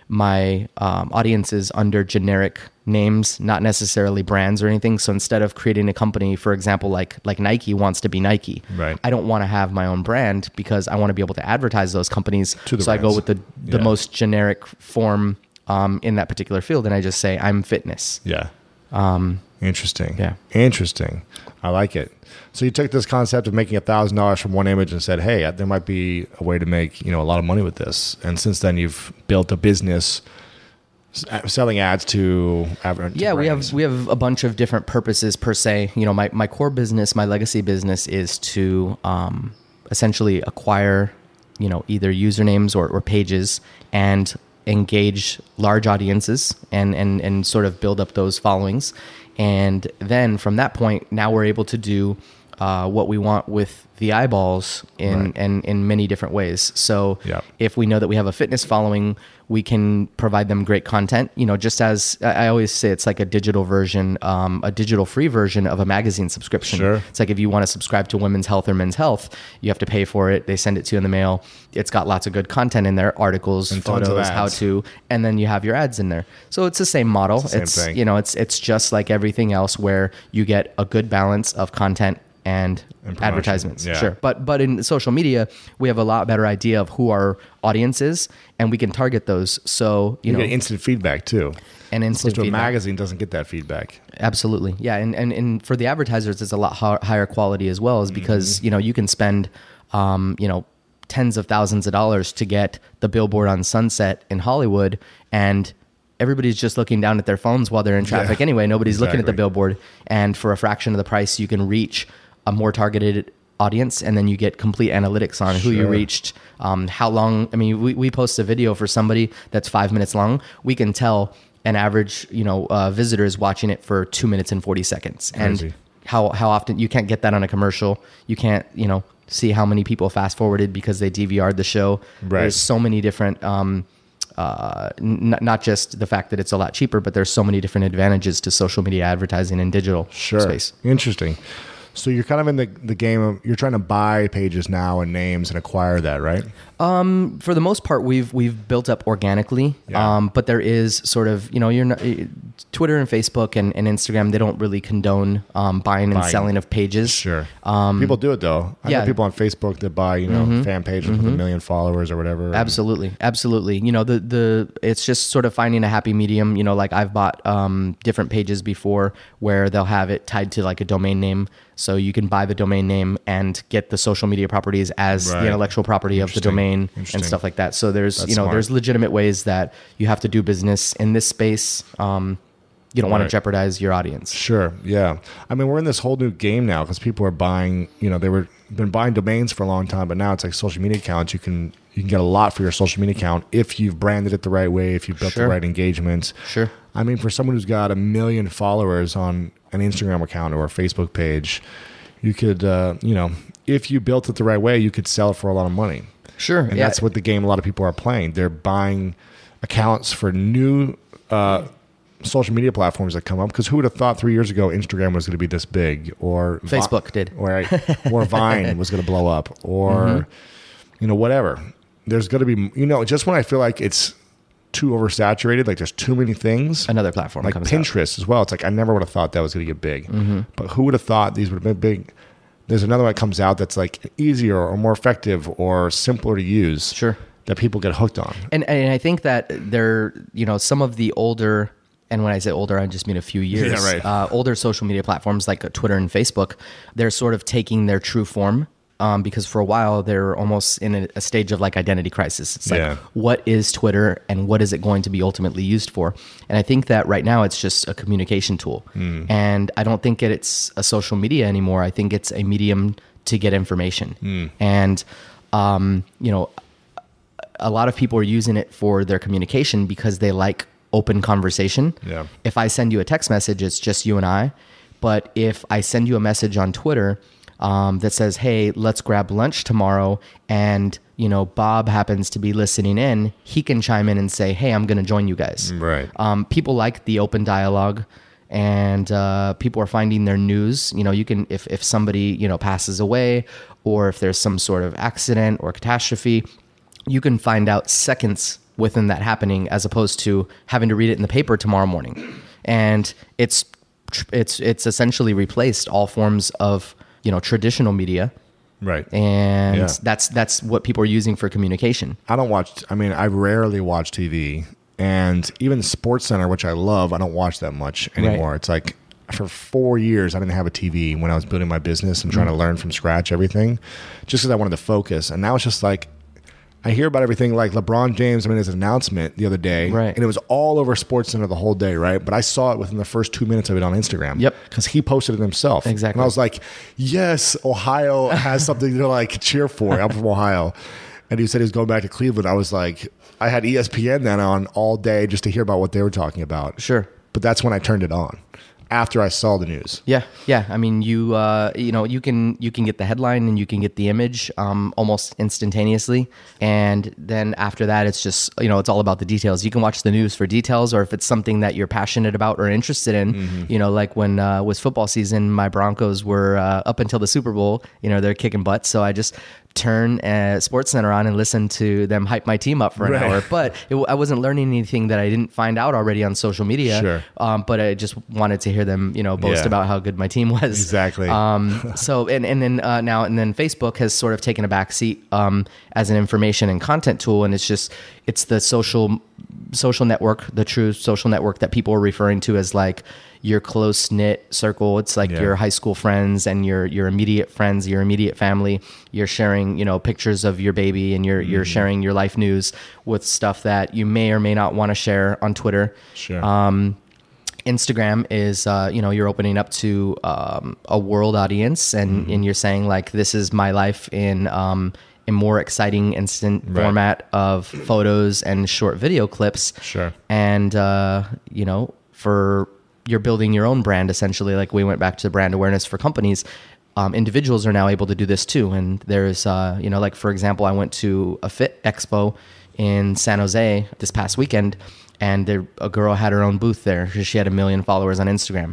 my um, audiences under generic names, not necessarily brands or anything. So instead of creating a company, for example, like like Nike wants to be Nike, Right. I don't want to have my own brand because I want to be able to advertise those companies. To the so I go brands. with the the Yeah. most generic form um, in that particular field, and I just say I'm fitness. Yeah. Um, Interesting. yeah. Interesting. I like it. So you took this concept of making a thousand dollars from one image and said, "Hey, there might be a way to make you know a lot of money with this." And since then, you've built a business s- selling ads to. adver- to Yeah, we brands. have we have a bunch of different purposes per se. You know, my, my core business, my legacy business is to um, essentially acquire, you know, either usernames or, or pages and engage large audiences and, and, and sort of build up those followings. And then from that point, now we're able to do uh, what we want with the eyeballs in, Right. in, in many different ways. So Yep. if we know that we have a fitness following, we can provide them great content. You know, just as I I always say, it's like a digital version, um, a digital free version of a magazine subscription. Sure. It's like if you want to subscribe to Women's Health or Men's Health, you have to pay for it. They send it to you in the mail. It's got lots of good content in there, articles, And tons of photos, how ads. to, and then you have your ads in there. So it's the same model. It's the same It's, thing. you know, it's it's just like everything else where you get a good balance of content and, And promotion. advertisements. Yeah. Sure. But but in social media, we have a lot better idea of who our audience is, and we can target those. So you, You know, get instant feedback too. and instant Opposed to a feedback. magazine doesn't get that feedback. Absolutely. Yeah. And, and, and for the advertisers, it's a lot hi- higher quality as well, is because, you know, you can spend, um, you know, tens of thousands of dollars to get the billboard on Sunset in Hollywood, and everybody's just looking down at their phones while they're in traffic Yeah. anyway. Nobody's looking at the Exactly. billboard. And for a fraction of the price, you can reach a more targeted audience, and then you get complete analytics on who you Sure. reached, um, how long. I mean, we, we post a video for somebody that's five minutes long. We can tell an average, you know, uh, visitor is watching it for two minutes and forty seconds. Crazy. And how, how often you can't get that on a commercial. You can't, you know, see how many people fast forwarded because they D V R'd the show. Right. There's so many different, um, uh, n- not just the fact that it's a lot cheaper, but there's so many different advantages to social media advertising and digital Sure. space. Interesting. So you're kind of in the, the game of, you're trying to buy pages now and names and acquire that, right? Um, for the most part, we've we've built up organically. Yeah. Um, but there is sort of, you know, you're not, Twitter and Facebook and, and Instagram, they don't really condone um, buying and Buying. selling of pages. Sure. Um, people do it though. I yeah. know people on Facebook that buy, you know, mm-hmm. fan pages mm-hmm. with a million followers or whatever. Absolutely. Absolutely. You know, the, the, it's just sort of finding a happy medium. You know, like I've bought um, different pages before where they'll have it tied to like a domain name. So you can buy the domain name and get the social media properties as Right. the intellectual property of the domain and stuff like that. So there's, That's you know, smart. there's legitimate ways that you have to do business in this space. Um, you don't want Right. to jeopardize your audience. Sure. Yeah. I mean, we're in this whole new game now because people are buying, you know, they were been buying domains for a long time, but now it's like social media accounts. You can, you can get a lot for your social media account if you've branded it the right way, if you've built Sure. the right engagements. Sure. I mean, for someone who's got a million followers on an Instagram account or a Facebook page, you could, uh, you know, if you built it the right way, you could sell it for a lot of money. Sure. And yeah. that's what the game a lot of people are playing. They're buying accounts for new uh, social media platforms that come up. Because who would have thought three years ago Instagram was going to be this big, or Facebook Vi- did, or, or Vine was going to blow up, or mm-hmm. you know, whatever. There's going to be, you know, just when I feel like it's too oversaturated, like there's too many things. Another platform like comes Pinterest out. as well. It's like I never would have thought that was going to get big, Mm-hmm. but who would have thought these would have been big? There's another one that comes out that's like easier or more effective or simpler to use. Sure. That people get hooked on. And and I think that there, you know, some of the older, and when I say older, I just mean a few years, Yeah, right. uh, older social media platforms like Twitter and Facebook, they're sort of taking their true form. Um, because for a while they're almost in a, a stage of like identity crisis. It's like, Yeah. what is Twitter and what is it going to be ultimately used for? And I think that right now it's just a communication tool. Mm. And I don't think it's a social media anymore. I think it's a medium to get information. Mm. And, um, you know, a lot of people are using it for their communication because they like open conversation. Yeah. If I send you a text message, it's just you and I. But if I send you a message on Twitter, Um, that says, hey, let's grab lunch tomorrow, and, you know, Bob happens to be listening in, he can chime in and say, hey, I'm going to join you guys. Right. Um, people like the open dialogue, and uh, people are finding their news. You know, you can, if, if somebody, you know, passes away, or if there's some sort of accident or catastrophe, you can find out seconds within that happening, as opposed to having to read it in the paper tomorrow morning. And it's, it's, it's essentially replaced all forms of, you know, traditional media. Right. And Yeah. that's that's what people are using for communication. I don't watch, I mean, I rarely watch T V. And even SportsCenter, which I love, I don't watch that much anymore. Right. It's like for four years, I didn't have a T V when I was building my business and trying Mm. to learn from scratch everything, just because I wanted to focus. And now it's just like, I hear about everything like LeBron James, I mean, his announcement the other day, Right. and it was all over SportsCenter the whole day, right? But I saw it within the first two minutes of it on Instagram. Yep. Because he posted it himself. Exactly. And I was like, yes, Ohio has something to like cheer for. I'm from Ohio. And he said he was going back to Cleveland. I was like, I had E S P N then on all day just to hear about what they were talking about. Sure. But that's when I turned it on, after I saw the news. Yeah, yeah. I mean, you uh, you know, you can you can get the headline and you can get the image um, almost instantaneously, and then after that, it's just, you know, it's all about the details. You can watch the news for details, or if it's something that you're passionate about or interested in. Mm-hmm. You know, like when uh, was football season, my Broncos were uh, up until the Super Bowl. You know, they're kicking butt, so I just turn uh, SportsCenter on and listen to them hype my team up for an Right. hour. But it, I wasn't learning anything that I didn't find out already on social media. Sure. Um, but I just wanted to hear them, you know, boast Yeah. about how good my team was. Exactly. Um, so and and then uh, now and then Facebook has sort of taken a back seat um, as an information and content tool, and it's just it's the social social network, the true social network that people are referring to as like your close knit circle. It's like Yeah. your high school friends and your your immediate friends, your immediate family. You're sharing, you know, pictures of your baby, and you're you're sharing your life news with stuff that you may or may not want to share on Twitter. Sure. Um, Instagram is, uh, you know, you're opening up to um, a world audience, and, Mm-hmm. and you're saying like, this is my life in um, a more exciting instant Right. format of photos and short video clips. Sure. And, uh, you know, for you're building your own brand, essentially, like we went back to brand awareness for companies. Um, individuals are now able to do this too. And there's, uh, you know, like, for example, I went to a Fit Expo in San Jose this past weekend, and there, a girl had her own booth there. She had a million followers on Instagram.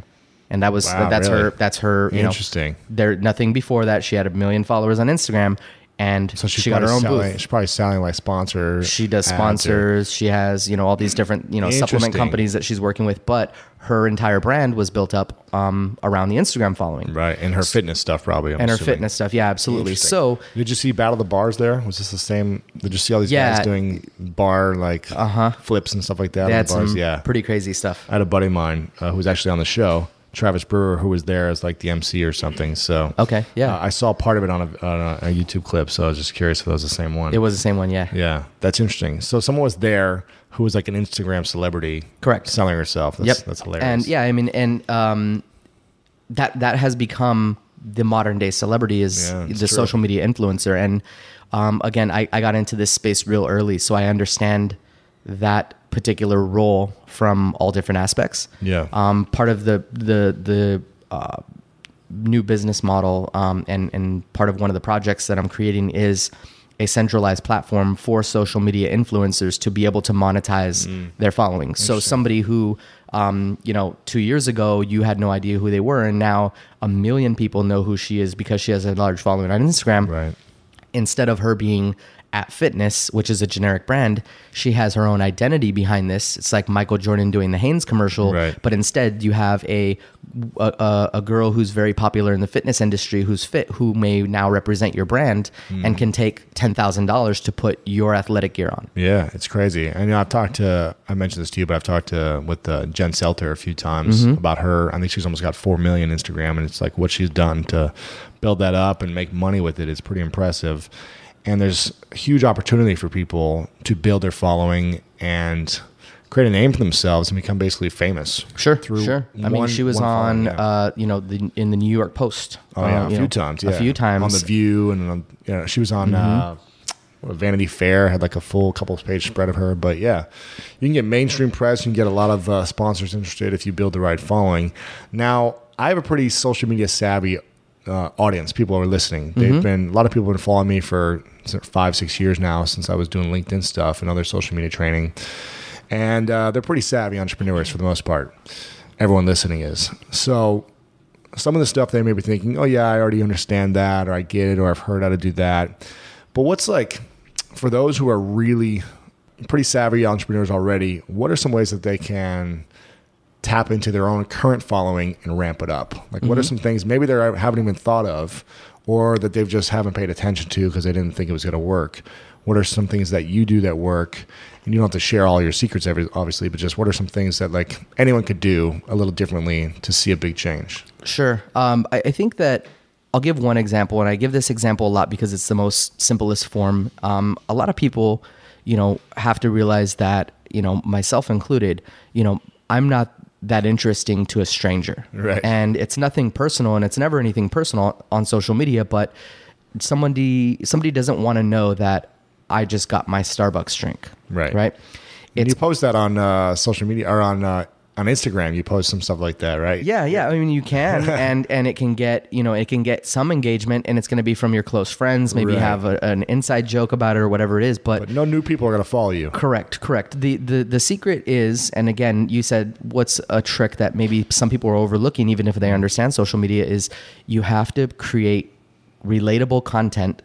And that was Wow, that's really? her that's her you Interesting. know there nothing before that. She had a million followers on Instagram, and So she's she got her probably own selling, booth. She's probably selling like sponsors. She does ads or- sponsors. She has, you know, all these different, you know, supplement Interesting. companies that she's working with. But her entire brand was built up um, around the Instagram following Right, and her fitness stuff probably. I'm and her assuming. fitness stuff. Yeah, absolutely. Interesting. So Did you see Battle of the Bars there? Was this the same? Did you see all these Yeah. guys doing bar like uh-huh. flips and stuff like that? they on had the bars? some Yeah. pretty crazy stuff. I had a buddy of mine uh, who was actually on the show, Travis Brewer, who was there as like the M C or something. So Okay, yeah. uh, I saw part of it on a, on a, a YouTube clip. So I was just curious if that was the same one. It was the same one, yeah. Yeah, that's interesting. So someone was there who was like an Instagram celebrity, Correct. selling herself. That's, Yep. that's hilarious. And yeah, I mean, and um, that that has become the modern day celebrity is Yeah, it's the true. social media influencer. And um, again, I, I got into this space real early, so I understand that particular role from all different aspects. Yeah. Um, part of the the the uh, new business model um, and and part of one of the projects that I'm creating is a centralized platform for social media influencers to be able to monetize their following. So somebody who, um, you know, two years ago, you had no idea who they were, and now a million people know who she is because she has a large following on Instagram. right. Instead of her being at Fitness, which is a generic brand, she has her own identity behind this. It's like Michael Jordan doing the Hanes commercial, Right. but instead you have a, a a girl who's very popular in the fitness industry who's fit, who may now represent your brand Hmm. and can take ten thousand dollars to put your athletic gear on. Yeah, it's crazy. And you know, I've talked to, I mentioned this to you, but I've talked to with uh, Jen Selter a few times Mm-hmm. about her. I think she's almost got four million Instagram, and it's like what she's done to build that up and make money with it is pretty impressive. And there's a huge opportunity for people to build their following and create a name for themselves and become basically famous. Sure, through sure. I mean, one- she was one on, following, yeah. uh, you know, the, in the New York Post. Oh yeah, uh, a you few know, times. Yeah, A few times. on the View, and on, you know, she was on Mm-hmm. uh, Vanity Fair. Had like a full couple page spread of her. But yeah, you can get mainstream press. You can get a lot of uh, sponsors interested if you build the right following. Now, I have a pretty social media savvy uh, audience. People are listening. They've Mm-hmm. been a lot of people have been following me for five, six years now since I was doing LinkedIn stuff and other social media training. And uh, they're pretty savvy entrepreneurs for the most part. Everyone listening is. So some of the stuff they may be thinking, oh, yeah, I already understand that, or I get it, or I've heard how to do that. But what's like, for those who are really pretty savvy entrepreneurs already, what are some ways that they can tap into their own current following and ramp it up? Like, what are some things maybe they haven't even thought of, or that they've just haven't paid attention to because they didn't think it was going to work? What are some things that you do that work? And you don't have to share all your secrets, every, obviously, but just what are some things that like anyone could do a little differently to see a big change? Sure. Um, I, I think that I'll give one example, and I give this example a lot because it's the most simplest form. Um, a lot of people, you know, have to realize that, you know, myself included, you know, I'm not that interesting to a stranger. Right. And it's nothing personal, and it's never anything personal on social media, but somebody somebody doesn't want to know that I just got my Starbucks drink. Right. Right. And It's you post that on uh, social media or on uh, on Instagram. You post some stuff like that, right? Yeah, yeah. I mean, you can, and and it can get, you know, it can get some engagement, and it's going to be from your close friends. Maybe Right. have a, an inside joke about it or whatever it is. But, But no new people are going to follow you. correct, correct. The, the the secret is, and again, you said what's a trick that maybe some people are overlooking, even if they understand social media, is you have to create relatable content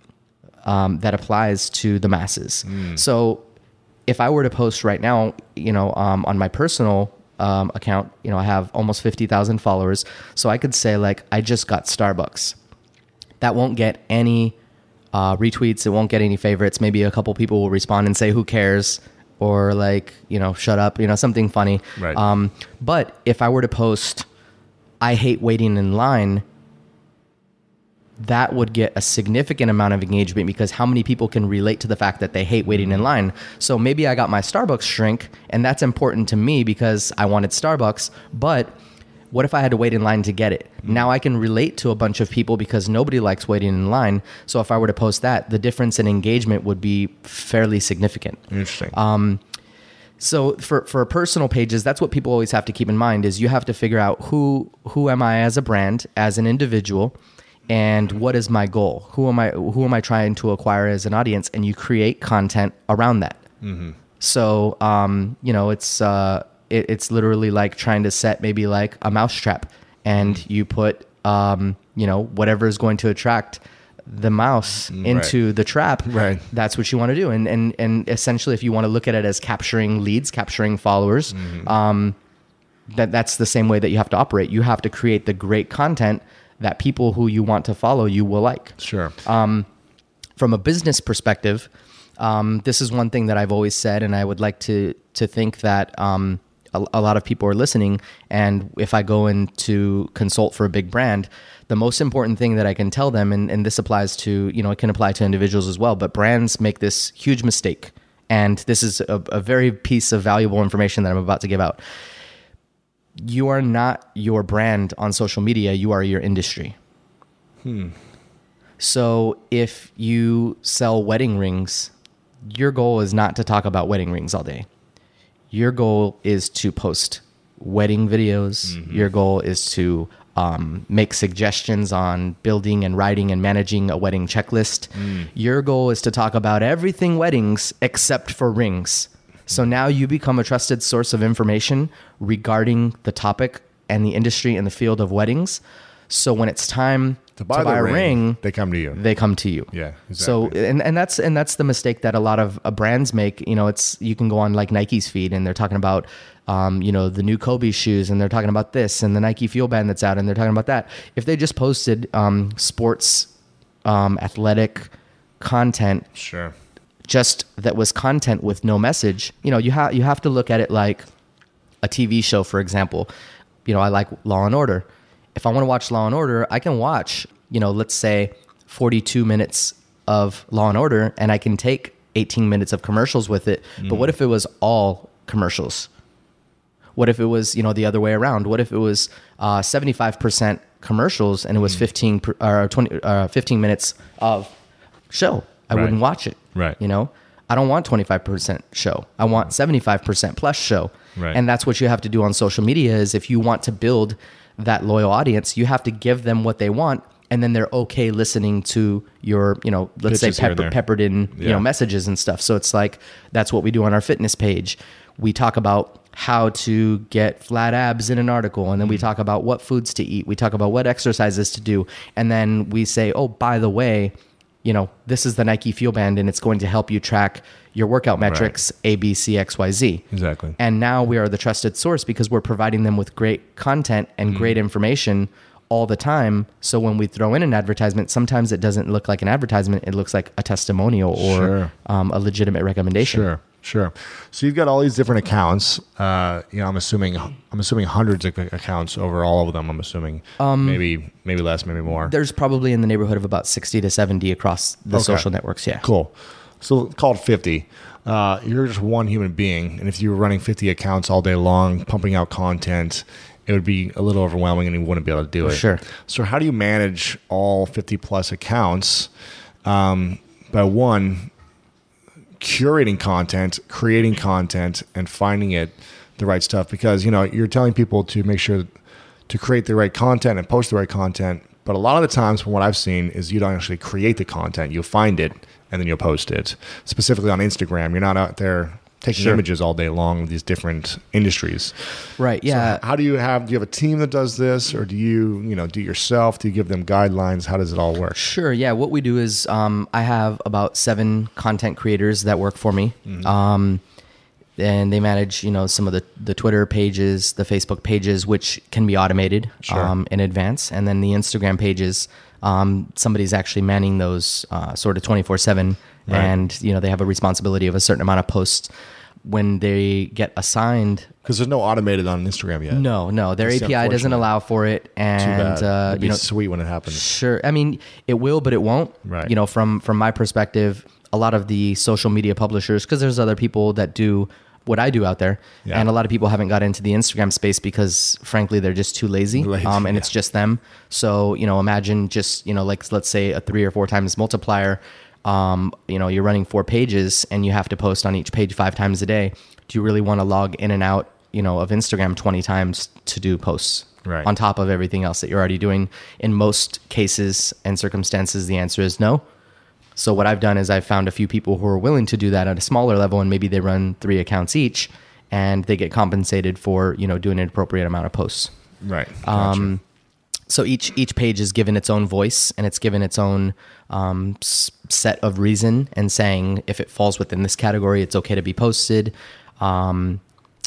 um, that applies to the masses. So if I were to post right now, you know, um, on my personal um, account, you know, I have almost fifty thousand followers. So I could say like, I just got Starbucks. That won't get any uh, retweets. It won't get any favorites. Maybe a couple people will respond and say, who cares? Or like, you know, shut up, you know, something funny. Right. Um, but if I were to post, I hate waiting in line, that would get a significant amount of engagement because how many people can relate to the fact that they hate waiting in line? So maybe I got my Starbucks drink, and that's important to me because I wanted Starbucks, but what if I had to wait in line to get it? Now I can relate to a bunch of people because nobody likes waiting in line. So if I were to post that, the difference in engagement would be fairly significant. Interesting. Um, So for, for personal pages, that's what people always have to keep in mind is you have to figure out who who am I as a brand, as an individual, and what is my goal? Who am I who am I trying to acquire as an audience? And you create content around that. So um, you know, it's uh, it, it's literally like trying to set maybe like a mousetrap, and you put, um, you know, whatever is going to attract the mouse into right. the trap. Right. That's what you want to do. And, and, and essentially, if you want to look at it as capturing leads, capturing followers, mm-hmm. um, that that's the same way that you have to operate. You have to create the great content that people who you want to follow you will like. Sure. Um, from a business perspective, um, this is one thing that I've always said, and I would like to to think that um, a, a lot of people are listening. And if I go in to consult for a big brand, the most important thing that I can tell them, and, and this applies to, you know, it can apply to individuals as well, but brands make this huge mistake. And this is a, a very piece of valuable information that I'm about to give out. You are not your brand on social media. You are your industry. Hmm. So if you sell wedding rings, your goal is not to talk about wedding rings all day. Your goal is to post wedding videos. Mm-hmm. Your goal is to um, make suggestions on building and writing and managing a wedding checklist. Mm. Your goal is to talk about everything weddings except for rings. So now you become a trusted source of information regarding the topic and the industry and the field of weddings. So when it's time to buy, to buy a ring, ring, they come to you. They come to you. Yeah. Exactly. So and, and that's and that's the mistake that a lot of uh, brands make. You know, it's you can go on like Nike's feed and they're talking about um, you know, the new Kobe shoes, and they're talking about this, and the Nike Fuel Band that's out, and they're talking about that. If they just posted um, sports, um, athletic content, sure, just that was content with no message, you know, you have you have to look at it like a T V show, for example. You know, I like Law and Order. If I want to watch Law and Order, I can watch, you know, let's say forty-two minutes of Law and Order, and I can take eighteen minutes of commercials with it. Mm. But what if it was all commercials? What if it was, you know, the other way around? What if it was uh, seventy-five percent commercials and it was mm. fifteen per, or twenty, uh, fifteen minutes of show? I right. wouldn't watch it. Right. You know, I don't want twenty-five percent show. I want seventy-five percent plus show. Right. And that's what you have to do on social media is if you want to build that loyal audience, you have to give them what they want, and then they're okay listening to your, you know, let's Pitches say pepper, peppered in, yeah. you know, messages and stuff. So it's like, that's what we do on our fitness page. We talk about how to get flat abs in an article, and then we talk about what foods to eat. We talk about what exercises to do. And then we say, oh, by the way, you know, this is the Nike Fuel Band, and it's going to help you track your workout metrics, right. A, B, C, X, Y, Z. Exactly. And now we are the trusted source because we're providing them with great content and mm. great information all the time. So when we throw in an advertisement, sometimes it doesn't look like an advertisement. It looks like a testimonial or sure. um, a legitimate recommendation. Sure. Sure. So you've got all these different accounts. Uh, you know, I'm assuming I'm assuming hundreds of accounts over all of them. I'm assuming um, maybe maybe less, maybe more. There's probably in the neighborhood of about sixty to seventy across the okay. social networks. Yeah. Cool. So call it fifty. Uh, you're just one human being, and if you were running fifty accounts all day long, pumping out content, it would be a little overwhelming, and you wouldn't be able to do it. Sure. So how do you manage all fifty plus accounts? Um, by one. Curating content, creating content, and finding it the right stuff, because you know you're telling people to make sure to create the right content and post the right content, but a lot of the times from what I've seen is you don't actually create the content. You'll find it and then you'll post it. Specifically on Instagram, you're not out there taking sure. images all day long of these different industries. Right. Yeah. So how do you have, do you have a team that does this, or do you, you know, do it yourself? Do you give them guidelines? How does it all work? Sure. Yeah. What we do is, um, I have about seven content creators that work for me. Mm-hmm. Um, and they manage, you know, some of the, the Twitter pages, the Facebook pages, which can be automated, sure. um, in advance. And then the Instagram pages, um, somebody's actually manning those, uh, sort of twenty-four seven. Right. And, you know, they have a responsibility of a certain amount of posts when they get assigned. Because there's no automated on Instagram yet. No, no. Their That's A P I doesn't allow for it. And, Too bad. Uh, It'd be you know, sweet when it happens. Sure. I mean, it will, but it won't. Right. You know, from, from my perspective, a lot of the social media publishers, because there's other people that do what I do out there. Yeah. And a lot of people haven't got into the Instagram space because frankly, they're just too lazy. lazy um, and yeah. it's just them. So, you know, imagine just, you know, like let's say a three or four times multiplier. Um, you know, you're running four pages and you have to post on each page five times a day. Do you really want to log in and out, you know, of Instagram twenty times to do posts? Right. On top of everything else that you're already doing? In most cases and circumstances, the answer is no. So what I've done is I've found a few people who are willing to do that at a smaller level, and maybe they run three accounts each, and they get compensated for, you know, doing an appropriate amount of posts. Right. Gotcha. Um, so each each page is given its own voice, and it's given its own um, s- set of reason, and saying if it falls within this category, it's okay to be posted. Um,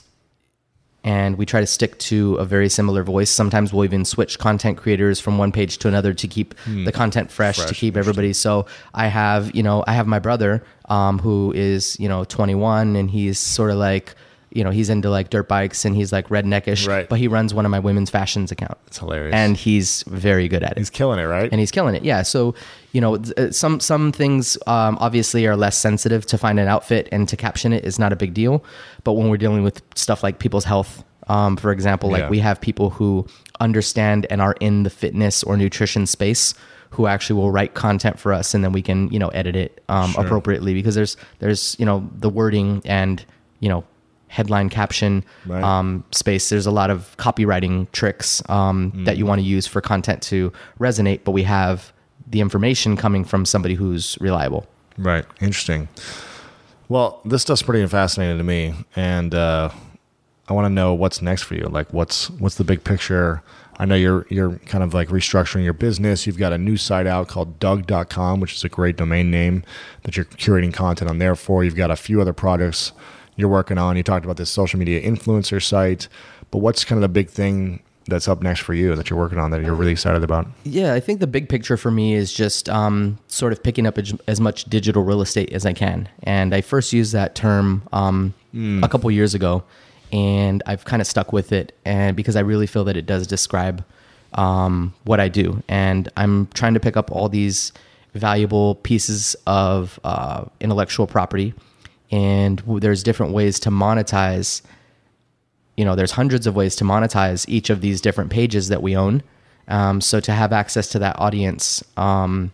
and we try to stick to a very similar voice. Sometimes we'll even switch content creators from one page to another to keep hmm. the content fresh, fresh, to keep everybody. So I have, you know, I have my brother um, who is, you know, twenty-one, and he's sort of like, you know, he's into like dirt bikes, and he's like redneckish, right. but he runs one of my women's fashions account. It's hilarious. And he's very good at it. He's killing it, right? And he's killing it. Yeah. So, you know, th- some, some things um, obviously are less sensitive. To find an outfit and to caption it is not a big deal. But when we're dealing with stuff like people's health, um, for example, like yeah. we have people who understand and are in the fitness or nutrition space who actually will write content for us, and then we can, you know, edit it um, sure. appropriately, because there's, there's, you know, the wording and, you know, headline caption right. um, space. There's a lot of copywriting tricks um, mm. that you want to use for content to resonate, but we have the information coming from somebody who's reliable. Right. Interesting. Well, this stuff's pretty fascinating to me, and uh, I want to know what's next for you. Like, what's what's the big picture? I know you're you're kind of like restructuring your business. You've got a new site out called Doug dot com, which is a great domain name that you're curating content on there for. You've got a few other projects you're working on. You talked about this social media influencer site, but what's kind of the big thing that's up next for you that you're working on that you're really excited about? Yeah, I think the big picture for me is just um, sort of picking up as, as much digital real estate as I can. And I first used that term um, mm. a couple years ago, and I've kind of stuck with it, and because I really feel that it does describe um, what I do. And I'm trying to pick up all these valuable pieces of uh, intellectual property, and there's different ways to monetize. You know, there's hundreds of ways to monetize each of these different pages that we own. Um, so to have access to that audience um,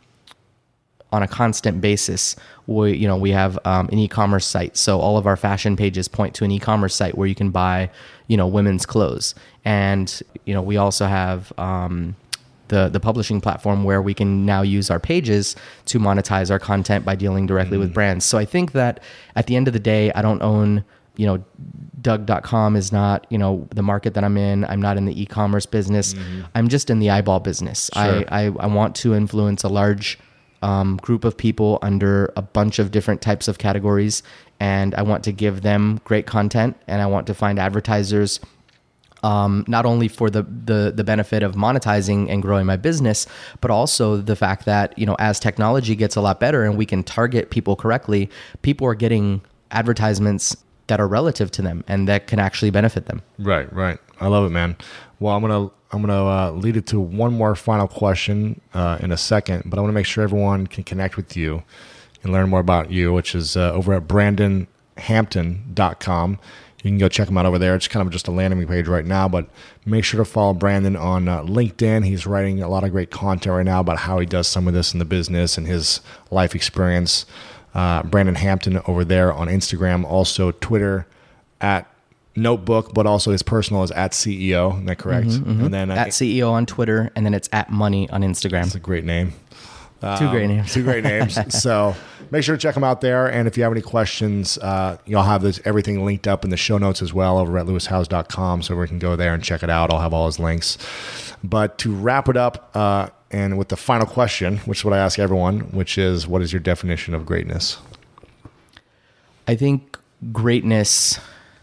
on a constant basis, we, you know, we have um, an e-commerce site. So all of our fashion pages point to an e-commerce site where you can buy, you know, women's clothes. And, you know, we also have um, the the publishing platform where we can now use our pages to monetize our content by dealing directly mm. with brands. So I think that at the end of the day, I don't own, you know, Doug dot com is not, you know, the market that I'm in. I'm not in the e-commerce business. Mm-hmm. I'm just in the eyeball business. Sure. I, I, I want to influence a large um, group of people under a bunch of different types of categories. And I want to give them great content, and I want to find advertisers Um, not only for the, the the benefit of monetizing and growing my business, but also the fact that, you know, as technology gets a lot better and we can target people correctly, people are getting advertisements that are relative to them and that can actually benefit them. Right, right. I love it, man. Well, I'm gonna I'm gonna uh, lead it to one more final question uh, in a second, but I want to make sure everyone can connect with you and learn more about you, which is uh, over at brandon hampton dot com. You can go check him out over there. It's kind of just a landing page right now, but make sure to follow Brandon on uh, LinkedIn. He's writing a lot of great content right now about how he does some of this in the business and his life experience. Uh, Brandon Hampton over there on Instagram. Also Twitter at Notebook, but also his personal is at C E O. Isn't that correct? Mm-hmm, mm-hmm. And then at uh, C E O on Twitter, and then it's at Money on Instagram. That's a great name. Two great names. Um, two great names. So make sure to check them out there. And if you have any questions, uh, you'll have this, everything linked up in the show notes as well over at lewis howes dot com. So we can go there and check it out. I'll have all his links. But to wrap it up, uh, and with the final question, which is what I ask everyone, which is, what is your definition of greatness? I think greatness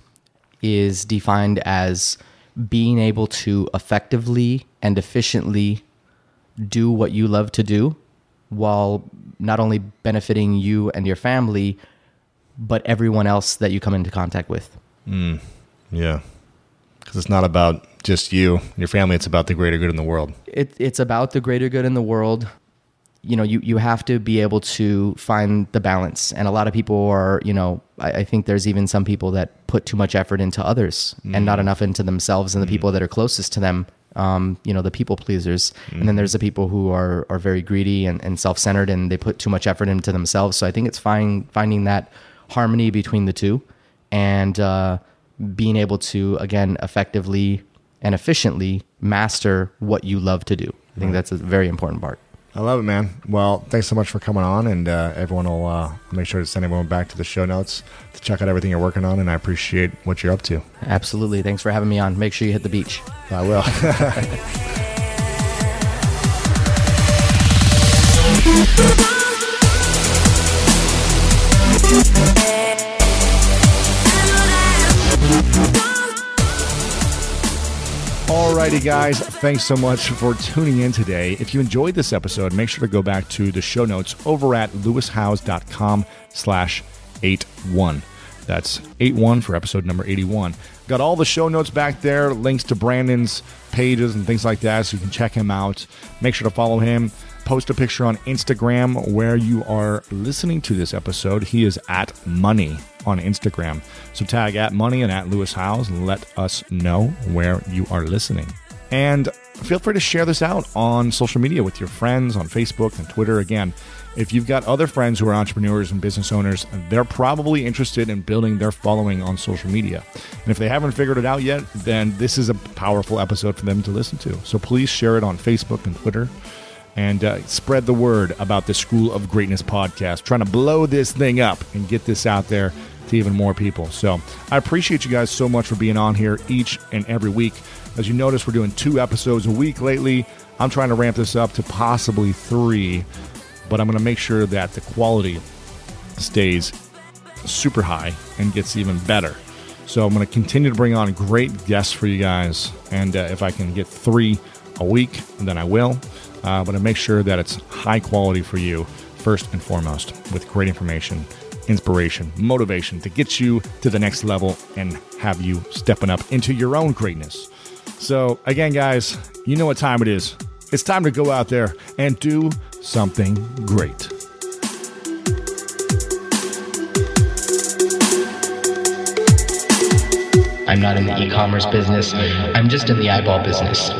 is defined as being able to effectively and efficiently do what you love to do, while not only benefiting you and your family, but everyone else that you come into contact with. Mm, yeah. Because it's not about just you and your family. It's about the greater good in the world. It, it's about the greater good in the world. You know, you, you have to be able to find the balance. And a lot of people are, you know, I, I think there's even some people that put too much effort into others mm. and not enough into themselves and the mm. people that are closest to them. Um, you know, the people pleasers. Mm-hmm. And then there's the people who are, are very greedy and, and self-centered, and they put too much effort into themselves. So I think it's fine, finding that harmony between the two, and uh, being able to, again, effectively and efficiently master what you love to do. I think right. that's a very important part. I love it, man. Well, thanks so much for coming on, and uh, everyone will uh, make sure to send everyone back to the show notes to check out everything you're working on, and I appreciate what you're up to. Absolutely. Thanks for having me on. Make sure you hit the beach. I will. Alrighty, guys. Thanks so much for tuning in today. If you enjoyed this episode, make sure to go back to the show notes over at lewishowes.com slash 81. That's eighty-one for episode number eighty-one. Got all the show notes back there, links to Brandon's pages and things like that, so you can check him out. Make sure to follow him. Post a picture on Instagram where you are listening to this episode. He is at Money on Instagram. So tag at Money and at Lewis Howes and let us know where you are listening. And feel free to share this out on social media with your friends on Facebook and Twitter. Again, if you've got other friends who are entrepreneurs and business owners, they're probably interested in building their following on social media. And if they haven't figured it out yet, then this is a powerful episode for them to listen to. So please share it on Facebook and Twitter. And uh, spread the word about the School of Greatness podcast. Trying to blow this thing up and get this out there to even more people. So I appreciate you guys so much for being on here each and every week. As you notice, we're doing two episodes a week lately. I'm trying to ramp this up to possibly three, but I'm going to make sure that the quality stays super high and gets even better. So I'm going to continue to bring on great guests for you guys. And uh, if I can get three a week, then I will. Uh, but I make sure that it's high quality for you, first and foremost, with great information, inspiration, motivation to get you to the next level and have you stepping up into your own greatness. So again, guys, you know what time it is. It's time to go out there and do something great. I'm not in the e-commerce business. I'm just in the eyeball business.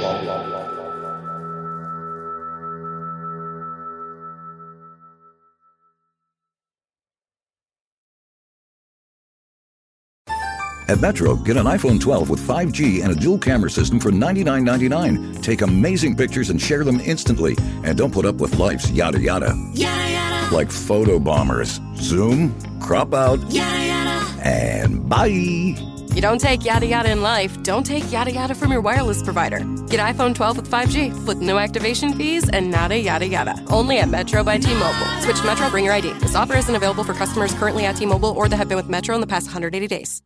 At Metro, get an iPhone twelve with five G and a dual camera system for ninety-nine ninety-nine. Take amazing pictures and share them instantly. And don't put up with life's yada yada. Yada yada. Like photo bombers. Zoom, crop out, yada yada. And bye. You don't take yada yada in life, don't take yada yada from your wireless provider. Get iPhone twelve with five G with no activation fees and nada yada yada. Only at Metro by T-Mobile. Switch to Metro, bring your I D. This offer isn't available for customers currently at T-Mobile or that have been with Metro in the past one hundred eighty days.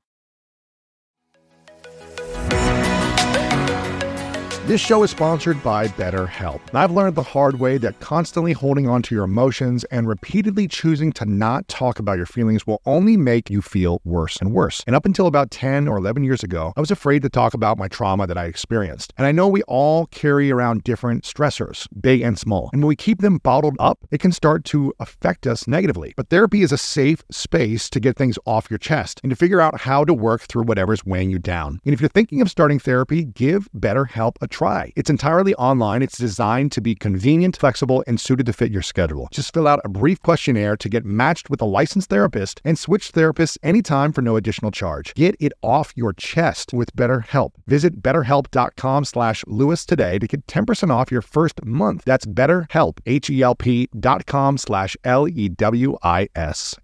This show is sponsored by BetterHelp. I've learned the hard way that constantly holding on to your emotions and repeatedly choosing to not talk about your feelings will only make you feel worse and worse. And up until about ten or eleven years ago, I was afraid to talk about my trauma that I experienced. And I know we all carry around different stressors, big and small. And when we keep them bottled up, it can start to affect us negatively. But therapy is a safe space to get things off your chest and to figure out how to work through whatever's weighing you down. And if you're thinking of starting therapy, give BetterHelp a try. It's entirely online. It's designed to be convenient, flexible, and suited to fit your schedule. Just fill out a brief questionnaire to get matched with a licensed therapist and switch therapists anytime for no additional charge. Get it off your chest with BetterHelp. Visit betterhelp.com slash Lewis today to get ten percent off your first month. That's BetterHelp, H E L P dot com slash L E W I S.